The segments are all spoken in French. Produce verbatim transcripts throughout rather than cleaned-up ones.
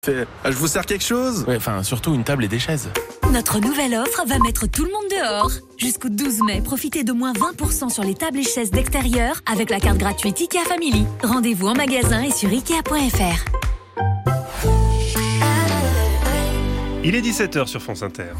Fait, je vous sers quelque chose ? Ouais, enfin, surtout une table et des chaises. Notre nouvelle offre va mettre tout le monde dehors. Jusqu'au douze mai, profitez de moins vingt pour cent sur les tables et chaises d'extérieur avec la carte gratuite IKEA Family. Rendez-vous en magasin et sur ikea point f r. Il est dix-sept heures sur France Inter.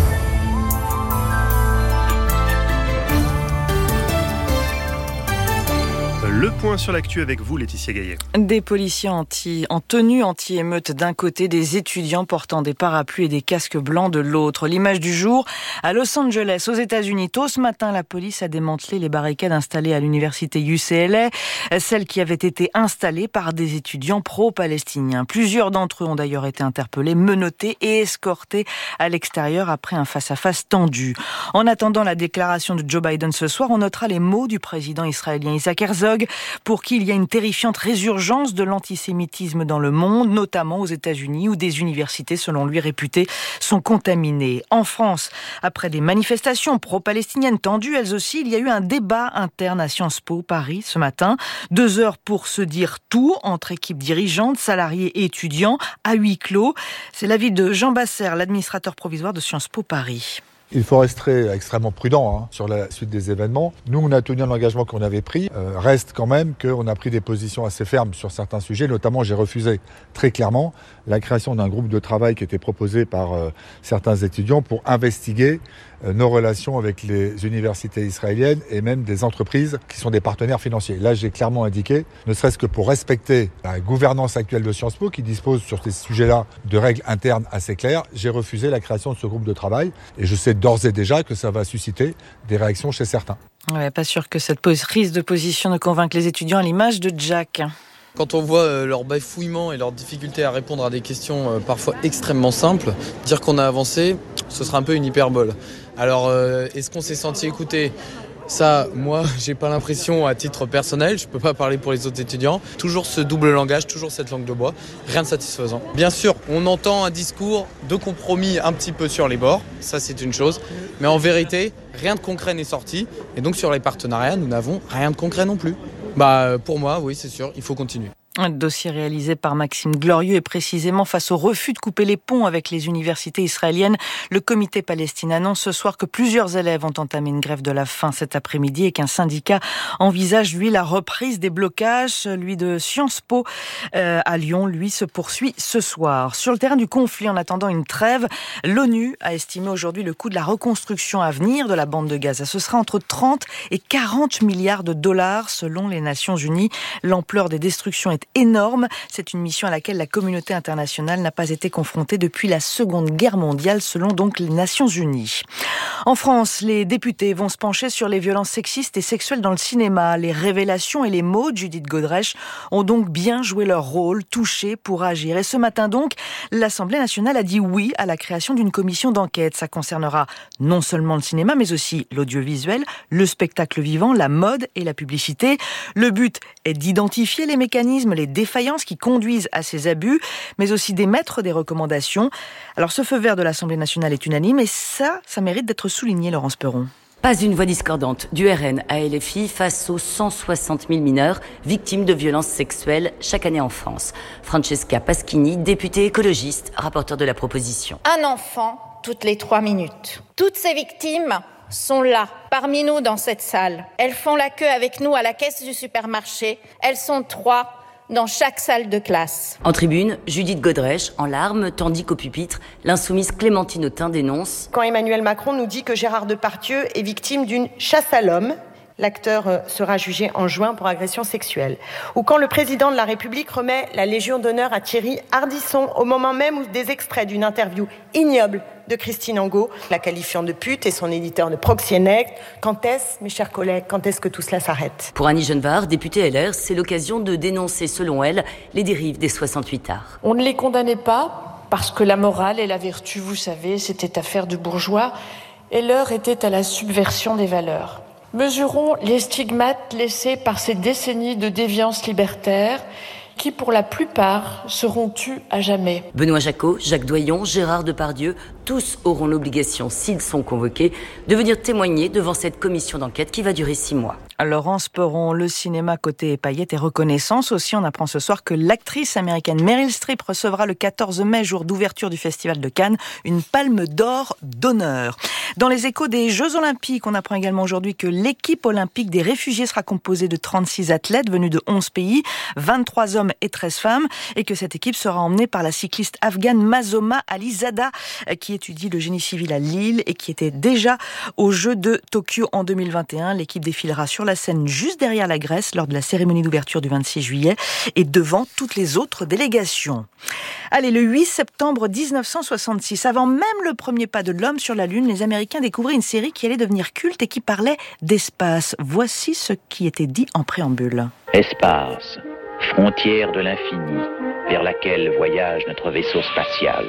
Le point sur l'actu avec vous, Laetitia Gaillet. Des policiers anti, en tenue anti-émeute d'un côté, des étudiants portant des parapluies et des casques blancs de l'autre. L'image du jour, à Los Angeles, aux États-Unis. Tôt ce matin, la police a démantelé les barricades installées à l'université U C L A, celles qui avaient été installées par des étudiants pro-palestiniens. Plusieurs d'entre eux ont d'ailleurs été interpellés, menottés et escortés à l'extérieur après un face-à-face tendu. En attendant la déclaration de Joe Biden ce soir, on notera les mots du président israélien Isaac Herzog, pour qui il y a une terrifiante résurgence de l'antisémitisme dans le monde, notamment aux États-Unis, où des universités, selon lui, réputées, sont contaminées. En France, après des manifestations pro-palestiniennes tendues, elles aussi, il y a eu un débat interne à Sciences Po Paris ce matin. Deux heures pour se dire tout entre équipes dirigeantes, salariés et étudiants, à huis clos. C'est l'avis de Jean Basser, l'administrateur provisoire de Sciences Po Paris. Il faut rester extrêmement prudent hein, sur la suite des événements. Nous, on a tenu l'engagement qu'on avait pris. Euh, reste quand même qu'on a pris des positions assez fermes sur certains sujets. Notamment, j'ai refusé très clairement la création d'un groupe de travail qui était proposé par euh, certains étudiants pour investiguer euh, nos relations avec les universités israéliennes et même des entreprises qui sont des partenaires financiers. Là, j'ai clairement indiqué, ne serait-ce que pour respecter la gouvernance actuelle de Sciences Po qui dispose sur ces sujets-là de règles internes assez claires, j'ai refusé la création de ce groupe de travail et je sais d'ores et déjà que ça va susciter des réactions chez certains. Ouais, pas sûr que cette prise de position ne convainque les étudiants à l'image de Jack. Quand on voit euh, leur bafouillement et leur difficulté à répondre à des questions euh, parfois extrêmement simples, dire qu'on a avancé, ce sera un peu une hyperbole. Alors, euh, est-ce qu'on s'est senti écouté ? Ça, moi, j'ai pas l'impression à titre personnel, je peux pas parler pour les autres étudiants. Toujours ce double langage, toujours cette langue de bois, rien de satisfaisant. Bien sûr, on entend un discours de compromis un petit peu sur les bords, ça c'est une chose, mais en vérité, rien de concret n'est sorti, et donc sur les partenariats, nous n'avons rien de concret non plus. Bah, pour moi, oui, c'est sûr, il faut continuer. Un dossier réalisé par Maxime Glorieux et précisément face au refus de couper les ponts avec les universités israéliennes. Le comité Palestine annonce ce soir que plusieurs élèves ont entamé une grève de la faim cet après-midi et qu'un syndicat envisage, lui, la reprise des blocages. Celui de Sciences Po euh, à Lyon, lui, se poursuit ce soir. Sur le terrain du conflit, en attendant une trêve, l'ONU a estimé aujourd'hui le coût de la reconstruction à venir de la bande de Gaza. Ce sera entre trente et quarante milliards de dollars selon les Nations Unies. L'ampleur des destructions est énorme. C'est une mission à laquelle la communauté internationale n'a pas été confrontée depuis la Seconde Guerre mondiale, selon donc les Nations Unies. En France, les députés vont se pencher sur les violences sexistes et sexuelles dans le cinéma. Les révélations et les mots de Judith Godrèche ont donc bien joué leur rôle, touchés pour agir. Et ce matin donc, l'Assemblée nationale a dit oui à la création d'une commission d'enquête. Ça concernera non seulement le cinéma, mais aussi l'audiovisuel, le spectacle vivant, la mode et la publicité. Le but est d'identifier les mécanismes, les défaillances qui conduisent à ces abus, mais aussi d'émettre des recommandations. Alors ce feu vert de l'Assemblée nationale est unanime et ça, ça mérite d'être souligné, Laurence Perron. Pas une voix discordante du R N à L F I face aux cent soixante mille mineurs victimes de violences sexuelles chaque année en France. Francesca Paschini, députée écologiste, rapporteure de la proposition. Un enfant toutes les trois minutes. Toutes ces victimes sont là, parmi nous dans cette salle. Elles font la queue avec nous à la caisse du supermarché. Elles sont trois dans chaque salle de classe. En tribune, Judith Godrèche, en larmes, tandis qu'au pupitre, l'insoumise Clémentine Autain dénonce. Quand Emmanuel Macron nous dit que Gérard Depardieu est victime d'une chasse à l'homme, l'acteur sera jugé en juin pour agression sexuelle. Ou quand le président de la République remet la Légion d'honneur à Thierry Ardisson au moment même où des extraits d'une interview ignoble de Christine Angot, la qualifiant de pute et son éditeur de proxénète. Quand est-ce, mes chers collègues, quand est-ce que tout cela s'arrête ? Pour Annie Genevard, députée L R, c'est l'occasion de dénoncer, selon elle, les dérives des soixante-huit arts. On ne les condamnait pas parce que la morale et la vertu, vous savez, c'était affaire de bourgeois et l'heure était à la subversion des valeurs. Mesurons les stigmates laissés par ces décennies de déviance libertaire, qui pour la plupart seront tues à jamais. Benoît Jacot, Jacques Doyon, Gérard Depardieu, tous auront l'obligation, s'ils sont convoqués, de venir témoigner devant cette commission d'enquête qui va durer six mois. Laurence Perron, le cinéma côté paillettes et reconnaissance aussi. On apprend ce soir que l'actrice américaine Meryl Streep recevra le quatorze mai, jour d'ouverture du Festival de Cannes, une palme d'or d'honneur. Dans les échos des Jeux Olympiques, on apprend également aujourd'hui que l'équipe olympique des réfugiés sera composée de trente-six athlètes venus de onze pays, vingt-trois hommes et treize femmes, et que cette équipe sera emmenée par la cycliste afghane Mazoma Alizada, qui étudie le génie civil à Lille et qui était déjà aux Jeux de Tokyo en deux mille vingt et un. L'équipe défilera sur la scène juste derrière la Grèce lors de la cérémonie d'ouverture du vingt-six juillet et devant toutes les autres délégations. Allez, le huit septembre dix-neuf cent soixante-six, avant même le premier pas de l'homme sur la Lune, les Américains découvraient une série qui allait devenir culte et qui parlait d'espace. Voici ce qui était dit en préambule. Espace, frontière de l'infini, vers laquelle voyage notre vaisseau spatial.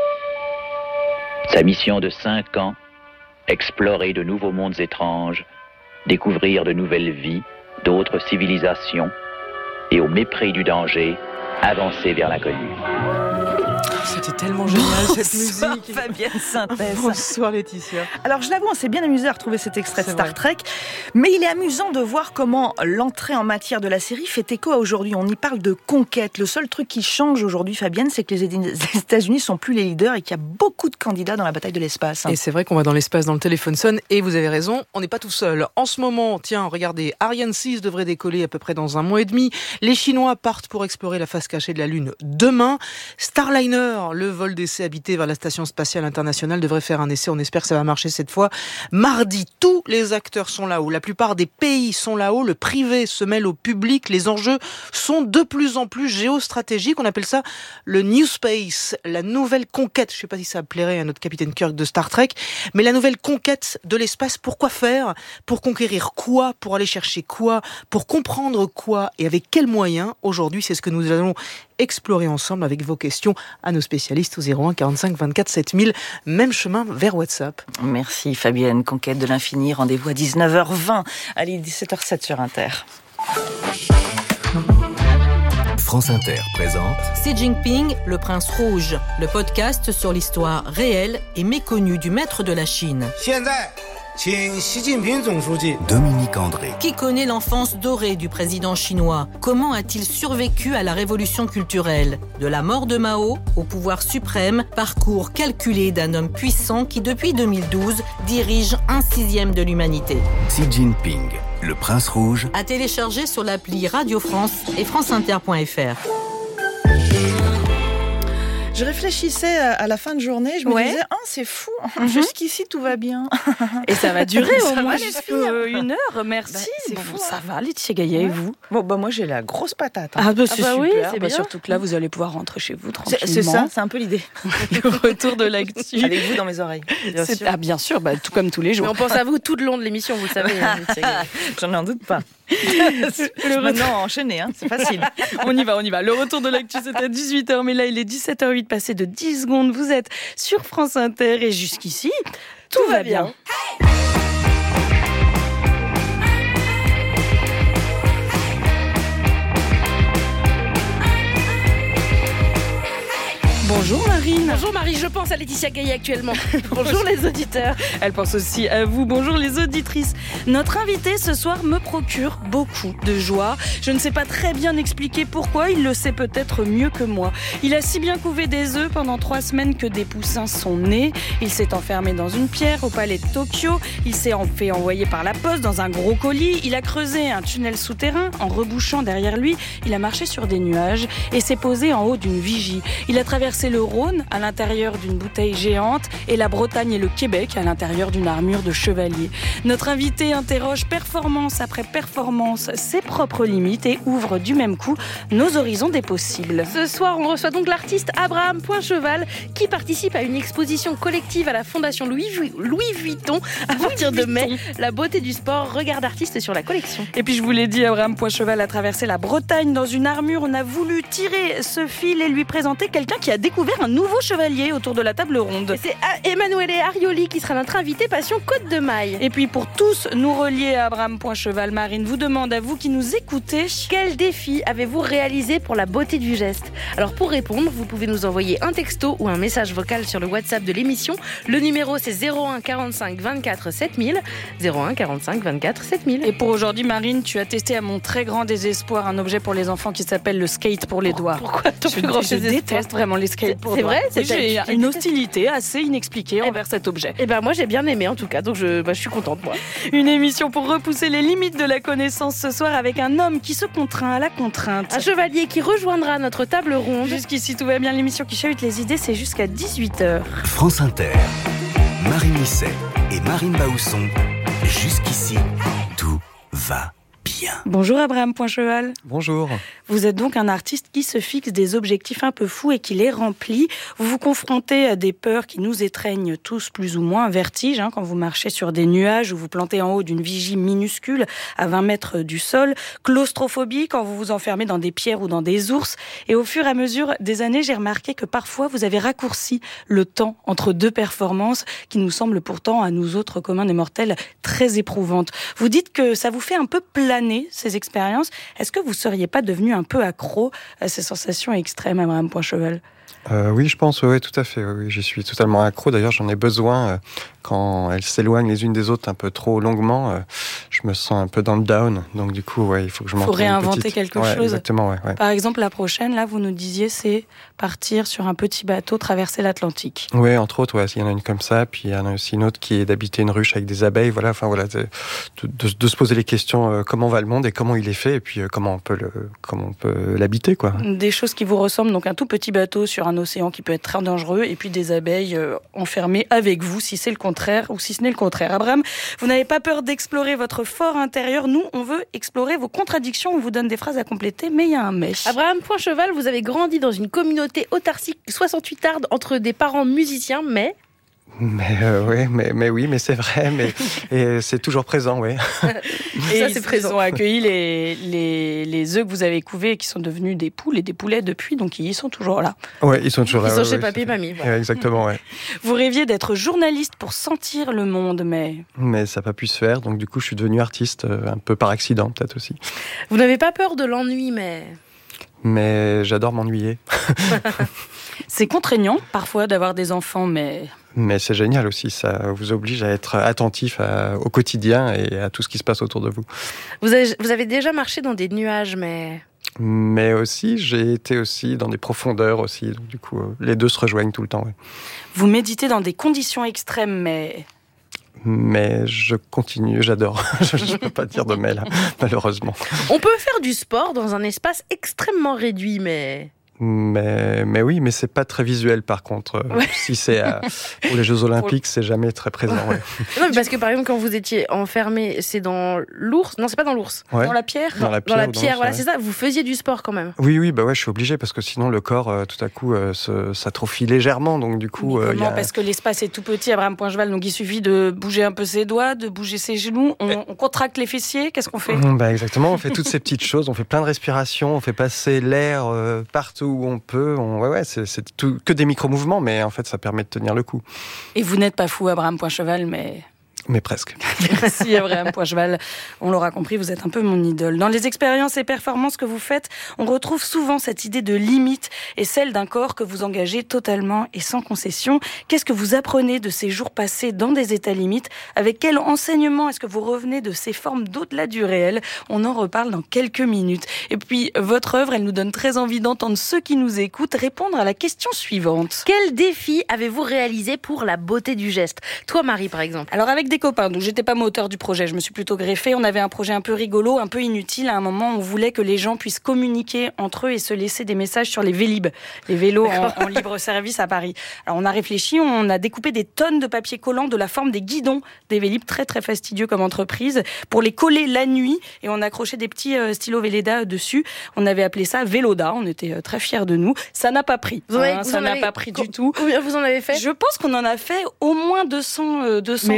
Sa mission de cinq ans, explorer de nouveaux mondes étranges, découvrir de nouvelles vies, d'autres civilisations, et au mépris du danger, avancer vers l'inconnu. C'était tellement génial cette musique. Fabienne Synthèse. Bonsoir Laetitia. Alors je l'avoue, on s'est bien amusé à retrouver cet extrait de C'est Star vrai. Trek, mais il est amusant de voir comment l'entrée en matière de la série fait écho à aujourd'hui. On y parle de conquête. Le seul truc qui change aujourd'hui, Fabienne, c'est que les États-Unis sont plus les leaders et qu'il y a beaucoup de candidats dans la bataille de l'espace. Et c'est vrai qu'on va dans l'espace, dans le téléphone sonne, et vous avez raison, on n'est pas tout seul. En ce moment, tiens, regardez, Ariane six devrait décoller à peu près dans un mois et demi. Les Chinois partent pour explorer la face cachée de la Lune demain. Starliner, le vol d'essai habité vers la Station Spatiale Internationale, devrait faire un essai. On espère que ça va marcher cette fois. Mardi, tous les acteurs sont là-haut. La plupart des pays sont là-haut. Le privé se mêle au public. Les enjeux sont de plus en plus géostratégiques. On appelle ça le New Space, la nouvelle conquête. Je ne sais pas si ça plairait à notre capitaine Kirk de Star Trek, mais la nouvelle conquête de l'espace. Pourquoi faire ? Pour conquérir quoi ? Pour aller chercher quoi ? Pour comprendre quoi ? Et avec quels moyens ? Aujourd'hui, c'est ce que nous allons explorer ensemble avec vos questions à nos spécialistes au zéro un quarante-cinq vingt-quatre sept mille. Même chemin vers WhatsApp. Merci Fabienne. Conquête de l'infini. Rendez-vous à dix-neuf heures vingt. Allez, dix-sept heures sept sur Inter. France Inter présente Xi Jinping, le prince rouge, le podcast sur l'histoire réelle et méconnue du maître de la Chine. Dominique André. Qui connaît l'enfance dorée du président chinois ? Comment a-t-il survécu à la révolution culturelle ? De la mort de Mao au pouvoir suprême, parcours calculé d'un homme puissant qui depuis deux mille douze dirige un sixième de l'humanité. Xi Jinping, le prince rouge. À télécharger sur l'appli Radio France et franceinter point f r. Je réfléchissais à la fin de journée, je me Ouais. disais, ah, c'est fou, Mhm. jusqu'ici tout va bien. Et ça va durer Ça au va moins les jusqu'à filles. une heure, merci. Bah, c'est Bon, fou, ça hein. va, Laetitia Gaillet, et vous ? Bon, bah moi j'ai la grosse patate. hein. Ah bah c'est Ah bah super, oui, c'est bah, bien. surtout que là vous allez pouvoir rentrer chez vous C'est tranquillement. c'est ça, c'est un peu l'idée. Le retour de l'actu. Avec vous dans mes oreilles. Bien C'est- sûr. Ah bien sûr, bah, tout comme tous les jours. Mais on pense à vous tout le long de l'émission, vous le savez. hein, Laetitia Gaillet. J'en ai un doute pas. Le Maintenant, enchaîner, hein, c'est facile. On y va, on y va. Le retour de l'actu, c'est à dix-huit heures, mais là, il est dix-sept heures huit, passé de dix secondes. Vous êtes sur France Inter et jusqu'ici, tout, va bien. Bonjour Marine. Bonjour Marie, je pense à Laetitia Gaillet actuellement. Bonjour les auditeurs. Elle pense aussi à vous. Bonjour les auditrices. Notre invité ce soir me procure beaucoup de joie. Je ne sais pas très bien expliquer pourquoi, il le sait peut-être mieux que moi. Il a si bien couvé des œufs pendant trois semaines que des poussins sont nés. Il s'est enfermé dans une pierre au palais de Tokyo. Il s'est en- fait envoyer par la poste dans un gros colis. Il a creusé un tunnel souterrain en rebouchant derrière lui. Il a marché sur des nuages et s'est posé en haut d'une vigie. Il a traversé le Rhône à l'intérieur d'une bouteille géante et la Bretagne et le Québec à l'intérieur d'une armure de chevalier. Notre invité interroge performance après performance ses propres limites et ouvre du même coup nos horizons des possibles. Ce soir, on reçoit donc l'artiste Abraham Poincheval qui participe à une exposition collective à la Fondation Louis, Vu- Louis Vuitton à partir de mai. La beauté du sport, regard d'artiste sur la collection. Et puis je vous l'ai dit, Abraham Poincheval a traversé la Bretagne dans une armure. On a voulu tirer ce fil et lui présenter quelqu'un qui a découvert un nouveau chevalier autour de la table ronde. Et c'est Emanuele Arioli qui sera notre invité Passion Côte de Maille. Et puis pour tous nous relier à Abraham.cheval, Marine vous demande à vous qui nous écoutez, quel défi avez-vous réalisé pour la beauté du geste? Alors pour répondre, vous pouvez nous envoyer un texto ou un message vocal sur le WhatsApp de l'émission. Le numéro c'est zéro un quarante-cinq vingt-quatre sept mille. zéro un quarante-cinq vingt-quatre sept mille. Et pour aujourd'hui, Marine, tu as testé à mon très grand désespoir un objet pour les enfants qui s'appelle le skate pour les doigts. Pourquoi ton Je, plus grand je désespoir déteste vraiment les skates pour C'est doigts. vrai, Oui, c'est j'ai ta- une hostilité assez inexpliquée envers cet objet. Eh ben moi j'ai bien aimé en tout cas, donc je, bah, je suis contente moi. Une émission pour repousser les limites de la connaissance ce soir avec un homme qui se contraint à la contrainte. Un chevalier qui rejoindra notre table ronde. Jusqu'ici tout va bien, l'émission qui chahute les idées, c'est jusqu'à dix-huit heures. France Inter, Marie Misset et Marine Baousson. Jusqu'ici, tout va bien. Bonjour Abraham.cheval. Bonjour. Vous êtes donc un artiste qui se fixe des objectifs un peu fous et qui les remplit. Vous vous confrontez à des peurs qui nous étreignent tous plus ou moins. Vertige, hein, quand vous marchez sur des nuages ou vous plantez en haut d'une vigie minuscule à vingt mètres du sol. Claustrophobie, quand vous vous enfermez dans des pierres ou dans des ours. Et au fur et à mesure des années, j'ai remarqué que parfois vous avez raccourci le temps entre deux performances qui nous semblent pourtant, à nous autres communs des mortels, très éprouvantes. Vous dites que ça vous fait un peu planer, ces expériences. Est-ce que vous seriez pas devenu un peu accro à ces sensations extrêmes, Abraham.cheval? Euh, oui, je pense, oui, tout à fait. Oui, j'y suis totalement accro. D'ailleurs, j'en ai besoin euh, quand elles s'éloignent les unes des autres un peu trop longuement. Euh, je me sens un peu dans le down. Donc, du coup, ouais, il faut que je m'en trouve une petite. Faut réinventer quelque ouais, chose. Exactement, ouais, ouais. Par exemple, la prochaine, là, vous nous disiez, c'est partir sur un petit bateau, traverser l'Atlantique. Oui, entre autres, ouais, il y en a une comme ça. Puis, il y en a aussi une autre qui est d'habiter une ruche avec des abeilles. Voilà, enfin, voilà, de, de, de se poser les questions, euh, comment va le monde et comment il est fait, et puis euh, comment on peut le, comment on peut l'habiter, quoi. Des choses qui vous ressemblent, donc un tout petit bateau sur un océan qui peut être très dangereux, et puis des abeilles euh, enfermées avec vous, si c'est le contraire, ou si ce n'est le contraire. Abraham, vous n'avez pas peur d'explorer votre fort intérieur. Nous, on veut explorer vos contradictions. On vous donne des phrases à compléter, mais il y a un mais. Abraham.cheval, vous avez grandi dans une communauté autarcique soixante-huitarde entre des parents musiciens, mais... Mais euh, ouais, mais mais oui, mais c'est vrai, mais et c'est toujours présent, oui. Et ça, ils, c'est présent. ils ont accueilli les les les œufs que vous avez couvés et qui sont devenus des poules et des poulets depuis, donc ils sont toujours là. Ouais, ils sont toujours là. Ils sont ouais, chez ouais, papy et mamie. Voilà. Ouais, exactement, ouais. Vous rêviez d'être journaliste pour sentir le monde, mais Mais ça n'a pas pu se faire, donc du coup, je suis devenu artiste euh, un peu par accident, peut-être aussi. Vous n'avez pas peur de l'ennui, mais... Mais j'adore m'ennuyer. C'est contraignant parfois d'avoir des enfants, mais... Mais c'est génial aussi, ça vous oblige à être attentif à, au quotidien et à tout ce qui se passe autour de vous. Vous avez, vous avez déjà marché dans des nuages, mais... Mais aussi, j'ai été aussi dans des profondeurs aussi, donc du coup, les deux se rejoignent tout le temps. Ouais. Vous méditez dans des conditions extrêmes, mais... Mais je continue, j'adore. Je ne peux pas dire de mais, là, malheureusement. On peut faire du sport dans un espace extrêmement réduit, mais... Mais, mais oui, mais c'est pas très visuel par contre. Ouais. Si c'est à, pour les Jeux Olympiques, c'est jamais très présent. Ouais. Non, mais parce que par exemple, quand vous étiez enfermé, c'est dans l'ours. Non, c'est pas dans l'ours. Ouais. Dans la pierre. Dans la pierre. Dans la ou dans pierre, l'ours, voilà, ouais. c'est ça. Vous faisiez du sport quand même. Oui, oui, bah ouais, je suis obligé parce que sinon le corps, euh, tout à coup, euh, se, s'atrophie légèrement. Donc du coup, Mais euh, comment y a... Parce que l'espace est tout petit, Abraham.cheval, donc il suffit de bouger un peu ses doigts, de bouger ses genoux. On, on contracte les fessiers. Qu'est-ce qu'on fait? Bah exactement, on fait toutes ces petites choses. On fait plein de respirations. On fait passer l'air euh, partout où on peut. On... Ouais, ouais, c'est, c'est tout, que des micro-mouvements, mais en fait, ça permet de tenir le coup. Et vous n'êtes pas fou, Abraham.cheval, mais... Mais presque. Merci Abraham.cheval. On l'aura compris, vous êtes un peu mon idole. Dans les expériences et performances que vous faites, on retrouve souvent cette idée de limite et celle d'un corps que vous engagez totalement et sans concession. Qu'est-ce que vous apprenez de ces jours passés dans des états limites? Avec quel enseignement est-ce que vous revenez de ces formes d'au-delà du réel? On en reparle dans quelques minutes. Et puis, votre œuvre, elle nous donne très envie d'entendre ceux qui nous écoutent répondre à la question suivante. Quel défi avez-vous réalisé pour la beauté du geste? Toi, Marie, par exemple. Alors, avec des copains, donc j'étais pas moteur du projet, je me suis plutôt greffée. On avait un projet un peu rigolo, un peu inutile. À un moment, on voulait que les gens puissent communiquer entre eux et se laisser des messages sur les Vélib, les vélos en, en libre service à Paris. Alors on a réfléchi, on a découpé des tonnes de papier collant de la forme des guidons des Vélib, très très fastidieux comme entreprise, pour les coller la nuit, et on accrochait des petits euh, stylos Véleda dessus. On avait appelé ça Véloda, on était euh, très fiers de nous. Ça n'a pas pris, vous avez, hein, vous ça n'a avez, pas pris du tout. Combien vous en avez fait? Je pense qu'on en a fait au moins deux cents, euh, deux cents, trois cents.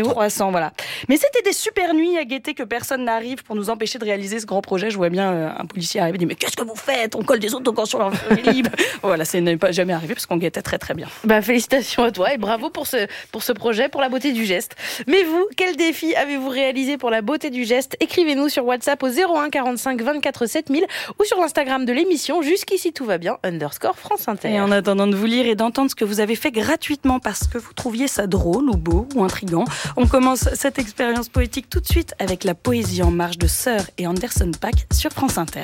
temps, voilà. Mais c'était des super nuits à guetter que personne n'arrive pour nous empêcher de réaliser ce grand projet. Je vois bien euh, un policier arriver et dire mais qu'est-ce que vous faites ? On colle des autocollants sur leur libre. Voilà, ça n'est pas jamais arrivé parce qu'on guettait très très bien. Bah, félicitations à toi et bravo pour ce, pour ce projet, pour la beauté du geste. Mais vous, quel défi avez-vous réalisé pour la beauté du geste ? Écrivez-nous sur WhatsApp au zéro un quarante-cinq vingt-quatre sept mille ou sur l'Instagram de l'émission Jusqu'ici tout va bien, underscore France Inter. Et en attendant de vous lire et d'entendre ce que vous avez fait gratuitement parce que vous trouviez ça drôle ou beau ou intriguant, on commence cette expérience poétique tout de suite avec la poésie en marche de Sir et Anderson .Paak sur France Inter.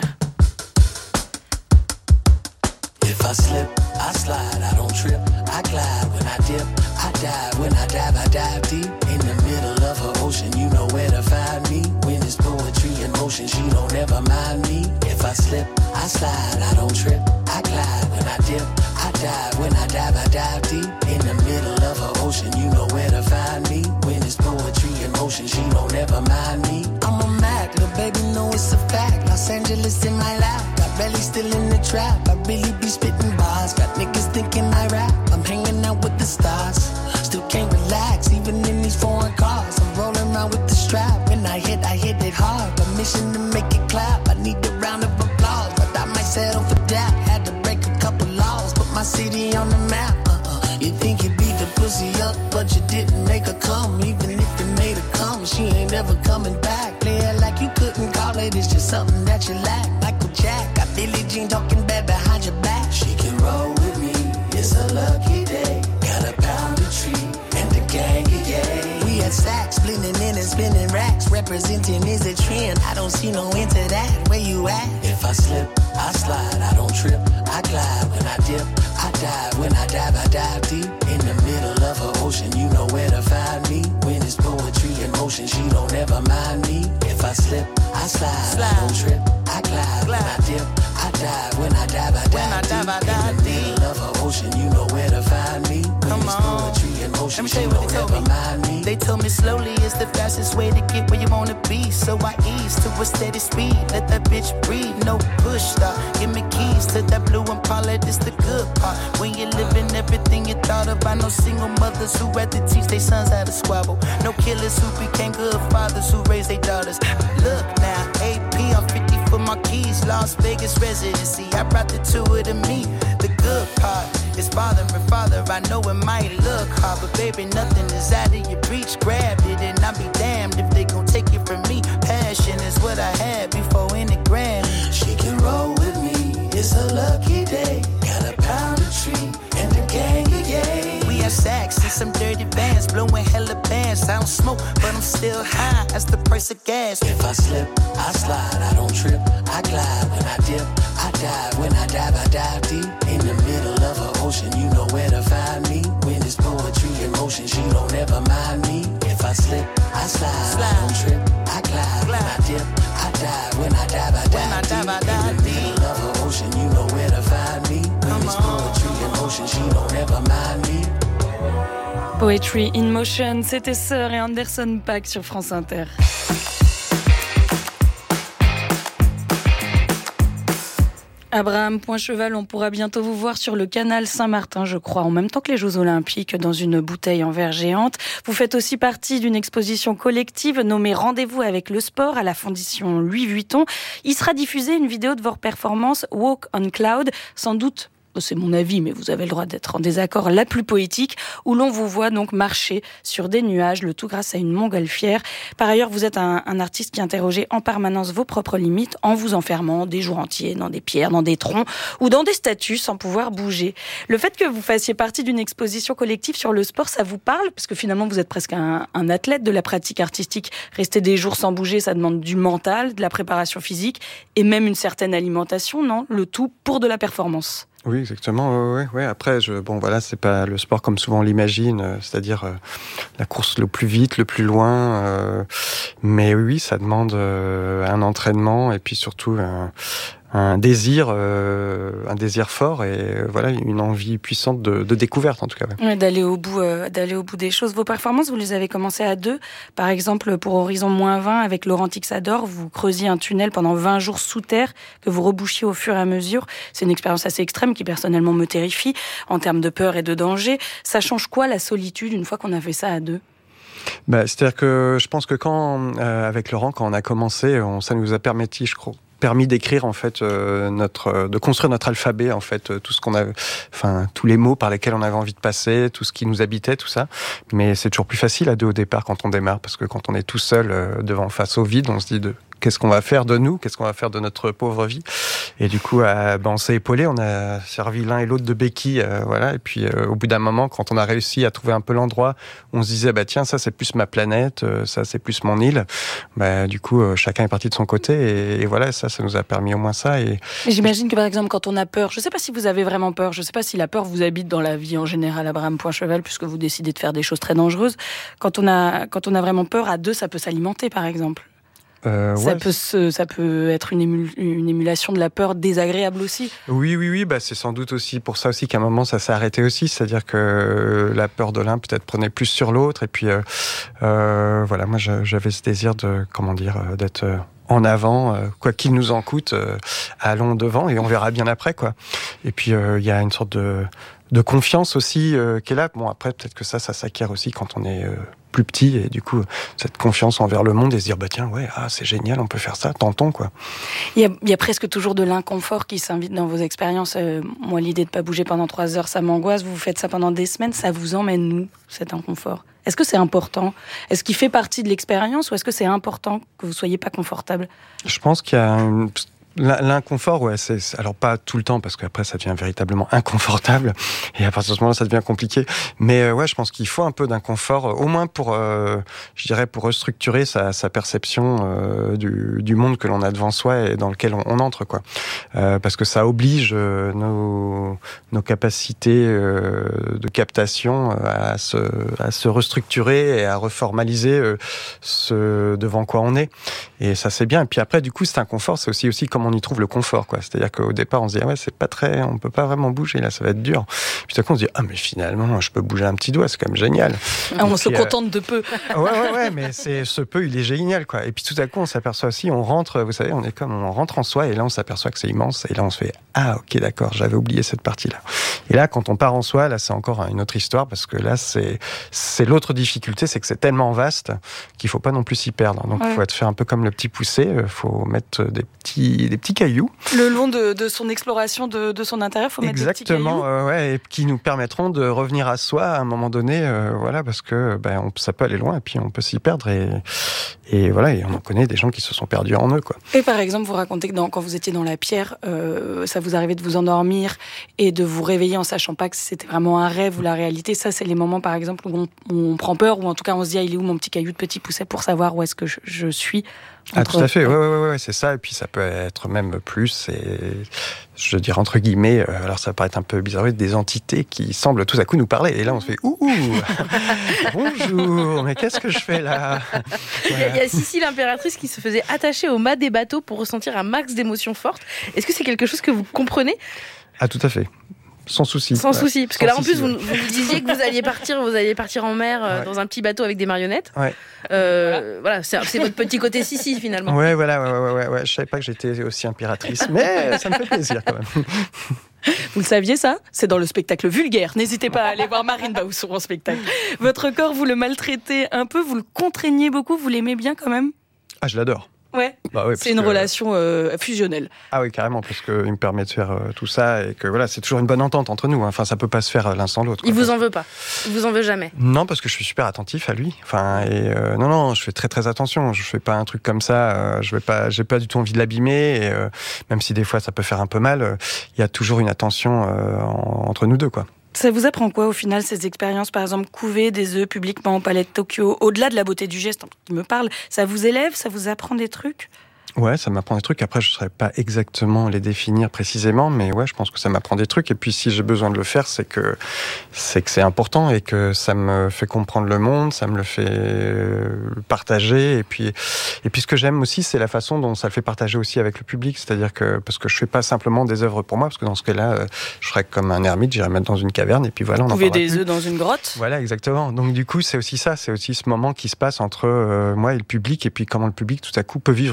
If I slip, I slide, I don't trip, I glide. When I dip, I dive. When I dive, I dive deep. In the middle of an ocean, you know where to find me. When it's poetry in motion, she don't ever mind me. If I slip, I slide, I don't trip, I glide. When I dip, I dive. When I dive, I dive deep. In the middle of an ocean, you know where to find me. When it's poetry in motion, she don't ever mind me. I'm a Mac, little baby, know it's a fact. Los Angeles in my lap, got belly still in the trap. I really be spitting bars, got niggas thinking I rap. I'm hanging out with the stars, still can't relax, even in these foreign cars. I'm rolling around with the strap, when I hit, I hit it hard. Permission to make it clap, I need a round of applause, but I might settle for that. Had to break a couple laws, put my city on the map. Uh-uh. You think you beat the pussy up, but you didn't make her come. Even if you made her come, she ain't ever coming back. Play it like you couldn't call it, it's just something that you lack. Michael Jack, got Billie Jean talking bad behind your back. She can roll with me, it's a lucky day. Got a pound of tree and the gang, yeah. We had sacks, blending in and spinning racks. Representing is a trend, I don't see no end to that. Where you at? If I slip, I slide, I don't trip, I glide. When I dip, I dive. When I dive, I dive deep. In the middle of an ocean, you know where to find me. When it's poetry in motion, she don't ever mind me. If I slip, I slide, slide. I don't trip, I glide. glide. When I dip, I dive. When I dive, I dive, when I dive, I dive deep. In the middle of an ocean, you know where to find me. When Come it's on. Poetry in motion, she don't ever me. mind me. They told me slowly is the fastest way to get where you wanna be. So I ease to a steady speed. Let that bitch breathe, no push stop. Give me keys to that blue Impala, this the good part. When you're living everything you thought about. No single mothers who had to teach their sons how to squabble. No killers who became good fathers who raised their daughters. Look now, A P, I'm fifty for my keys. Las Vegas residency, I brought the two of them me. The good part is father and father. I know it might look hard, but baby, nothing is out of your reach. Grabbed it and I'll be damned if they gon' take it from me. Passion is what I had before any Grammy. She can roll with me, it's a lucky day. Got a pound of tree and the gang, yeah. We have sacks and some dirty vans, blowing hella bands. I don't smoke, but I'm still high. That's the price of gas. If I slip, I slide, I don't trip, I glide. When I dip, I dive. When I dive, I dive deep. In the middle of an ocean, you know where to find me. When it's poetry in motion, she don't ever mind me. If I slip, I slide, slide. I don't trip, I glide. glide. When I dip, I dive. When I dive, I dive, when I dive, I dive in the deep. Middle of an ocean, you know where to find me. When Come it's poetry in motion, she don't ever mind me. Poetry in Motion, c'était Sir et Anderson .Paak sur France Inter. Abraham Poincheval, on pourra bientôt vous voir sur le canal Saint-Martin, je crois, en même temps que les Jeux Olympiques, dans une bouteille en verre géante. Vous faites aussi partie d'une exposition collective nommée Rendez-vous avec le sport à la Fondation Louis Vuitton. Il sera diffusé une vidéo de vos performances Walk on Cloud, sans doute, c'est mon avis, mais vous avez le droit d'être en désaccord, la plus poétique, où l'on vous voit donc marcher sur des nuages, le tout grâce à une montgolfière. Par ailleurs, vous êtes un, un artiste qui interrogeait en permanence vos propres limites en vous enfermant des jours entiers dans des pierres, dans des troncs ou dans des statues sans pouvoir bouger. Le fait que vous fassiez partie d'une exposition collective sur le sport, ça vous parle? Parce que finalement, vous êtes presque un, un athlète de la pratique artistique. Rester des jours sans bouger, ça demande du mental, de la préparation physique et même une certaine alimentation, non? Le tout pour de la performance. Oui, exactement. Ouais, ouais. Après, je, bon, voilà, c'est pas le sport comme souvent on l'imagine, euh, c'est-à-dire euh, la course le plus vite, le plus loin. Euh, mais oui, ça demande euh, un entraînement et puis surtout un, un désir, euh, un désir fort et euh, voilà, une envie puissante de, de découverte en tout cas. Ouais. Ouais, d'aller au bout, euh, d'aller au bout des choses. Vos performances, vous les avez commencées à deux. Par exemple, pour Horizon moins vingt, avec Laurent Tixador, vous creusiez un tunnel pendant vingt jours sous terre que vous rebouchiez au fur et à mesure. C'est une expérience assez extrême qui personnellement me terrifie en termes de peur et de danger. Ça change quoi la solitude une fois qu'on a fait ça à deux ? Bah, c'est-à-dire que je pense que quand, euh, avec Laurent, quand on a commencé, on, ça nous a permis, je crois, permis d'écrire en fait euh, notre, de construire notre alphabet en fait, euh, tout ce qu'on a, enfin tous les mots par lesquels on avait envie de passer, tout ce qui nous habitait, tout ça. Mais c'est toujours plus facile à deux au départ quand on démarre, parce que quand on est tout seul euh, devant face au vide, on se dit de qu'est-ce qu'on va faire de nous, qu'est-ce qu'on va faire de notre pauvre vie. Et du coup, euh, ben, on s'est épaulés, on a servi l'un et l'autre de béquilles, euh, voilà. Et puis, euh, au bout d'un moment, quand on a réussi à trouver un peu l'endroit, on se disait, bah tiens, ça c'est plus ma planète, euh, ça c'est plus mon île. Bah, du coup, euh, chacun est parti de son côté, et, et voilà, ça, ça nous a permis au moins ça. Et j'imagine que par exemple, quand on a peur, je ne sais pas si vous avez vraiment peur, je ne sais pas si la peur vous habite dans la vie en général, Abraham Poincheval, puisque vous décidez de faire des choses très dangereuses. Quand on a, quand on a vraiment peur, à deux, ça peut s'alimenter, par exemple. Euh, ça, ouais. peut se, ça peut être une, émul, une émulation de la peur désagréable aussi. Oui, oui, oui. Bah, c'est sans doute aussi pour ça aussi qu'à un moment ça s'est arrêté aussi. C'est-à-dire que la peur de l'un peut-être prenait plus sur l'autre. Et puis euh, euh, voilà, moi j'avais ce désir de, comment dire, d'être en avant, quoi qu'il nous en coûte, euh, allons devant et on verra bien après, quoi. Et puis il euh, y a une sorte de, de confiance aussi euh, qui est là. Bon, après peut-être que ça, ça s'acquiert aussi quand on est euh, plus petit, et du coup cette confiance envers le monde et se dire bah tiens ouais ah c'est génial, on peut faire ça, tentons quoi. Il y a, il y a presque toujours de l'inconfort qui s'invite dans vos expériences. Euh, moi l'idée de pas bouger pendant trois heures ça m'angoisse. Vous faites ça pendant des semaines, ça vous emmène où cet inconfort? Est-ce que c'est important? Est-ce qu'il fait partie de l'expérience ou est-ce que c'est important que vous soyez pas confortable? Je pense qu'il y a une... L'inconfort, ouais, c'est, alors pas tout le temps, parce qu'après ça devient véritablement inconfortable, et à partir de ce moment-là ça devient compliqué, mais euh, ouais, je pense qu'il faut un peu d'inconfort, au moins pour, euh, je dirais, pour restructurer sa, sa perception euh, du, du monde que l'on a devant soi et dans lequel on, on entre, quoi. Euh, parce que ça oblige euh, nos, nos capacités euh, de captation à se, à se restructurer et à reformaliser euh, ce devant quoi on est, et ça c'est bien. Et puis après, du coup, cet inconfort, c'est aussi, aussi comment on y trouve le confort, quoi. C'est-à-dire qu'au départ, on se dit, ah ouais, c'est pas très, on peut pas vraiment bouger, là, ça va être dur. Puis tout à coup, on se dit, ah, mais finalement, je peux bouger un petit doigt, c'est quand même génial. Ah, on puis, se contente euh... de peu. Ouais, ouais, ouais, mais c'est, ce peu, il est génial, quoi. Et puis tout à coup, on s'aperçoit aussi, on rentre, vous savez, on est comme, on rentre en soi, et là, on s'aperçoit que c'est immense, et là, on se fait, ah, ok, d'accord, j'avais oublié cette partie-là. Et là, quand on part en soi, là, c'est encore une autre histoire, parce que là, c'est, c'est l'autre difficulté, c'est que c'est tellement vaste qu'il faut pas non plus s'y perdre. Donc, il ouais. faut être fait un peu comme le petit poussé, il faut mettre des petits, des petits cailloux. Le long de, de son exploration de, de son intérieur, il faut mettre Exactement, des petits cailloux. Euh, ouais, et qui nous permettront de revenir à soi à un moment donné, euh, voilà, parce que ben, on, ça peut aller loin et puis on peut s'y perdre. Et, et voilà, et on en connaît des gens qui se sont perdus en eux, quoi. Et par exemple, vous racontez que dans, quand vous étiez dans la pierre, euh, ça vous arrivait de vous endormir et de vous réveiller en sachant pas que c'était vraiment un rêve ou la réalité. Ça, c'est les moments, par exemple, où on, où on prend peur, ou en tout cas on se dit, ah, il est où mon petit caillou de petit pousset pour savoir où est-ce que je, je suis. Entre... Ah, tout à fait, ouais, ouais, ouais, c'est ça. Et puis ça peut être même plus, et je dirais entre guillemets, euh, alors ça va paraître un peu bizarre, des entités qui semblent tout à coup nous parler. Et là, on se fait ouh, bonjour, mais qu'est-ce que je fais là? Voilà. Il y a Sissi l'impératrice qui se faisait attacher au mât des bateaux pour ressentir un max d'émotions fortes. Est-ce que c'est quelque chose que vous comprenez? Ah, tout à fait. Sans souci. Sans ouais. souci, parce Sans que là en souci, plus ouais. vous, vous disiez que vous alliez partir, vous alliez partir en mer euh, ouais. dans un petit bateau avec des marionnettes. Ouais. Euh, voilà, voilà c'est, c'est votre petit côté Sissi finalement. Ouais, voilà, ouais, ouais, ouais, ouais. Je savais pas que j'étais aussi impératrice, mais ça me fait plaisir quand même. Vous le saviez ça? C'est dans le spectacle Vulgaire. N'hésitez pas à aller voir Marine Baousson en spectacle. Votre corps, vous le maltraitez un peu, vous le contraignez beaucoup, vous l'aimez bien quand même? Ah, je l'adore. Ouais, bah oui, c'est une que... relation euh, fusionnelle. Ah oui, carrément, parce qu'il me permet de faire euh, tout ça et que voilà, c'est toujours une bonne entente entre nous. Hein. Enfin, ça peut pas se faire l'un sans l'autre. Il vous en veut pas? Il vous en veut jamais? Non, parce que je suis super attentif à lui. Enfin, et euh, non, non, je fais très très attention. Je fais pas un truc comme ça. Euh, je vais pas, j'ai pas du tout envie de l'abîmer. Et euh, même si des fois ça peut faire un peu mal, il euh, y a toujours une attention euh, en, entre nous deux, quoi. Ça vous apprend quoi au final, ces expériences, par exemple, couver des œufs publiquement au Palais de Tokyo, au-delà de la beauté du geste qui me parle, ça vous élève, ça vous apprend des trucs? Ouais, ça m'apprend des trucs. Après, je ne saurais pas exactement les définir précisément, mais ouais, je pense que ça m'apprend des trucs. Et puis, si j'ai besoin de le faire, c'est que c'est que c'est important et que ça me fait comprendre le monde, ça me le fait partager. Et puis, et puis, ce que j'aime aussi, c'est la façon dont ça le fait partager aussi avec le public. C'est-à-dire que parce que je fais pas simplement des œuvres pour moi, parce que dans ce cas-là, je serais comme un ermite, j'irais mettre dans une caverne et puis voilà. On Couver des œufs dans une grotte. Voilà, exactement. Donc du coup, c'est aussi ça, c'est aussi ce moment qui se passe entre euh, moi et le public, et puis comment le public tout à coup peut vivre une expérience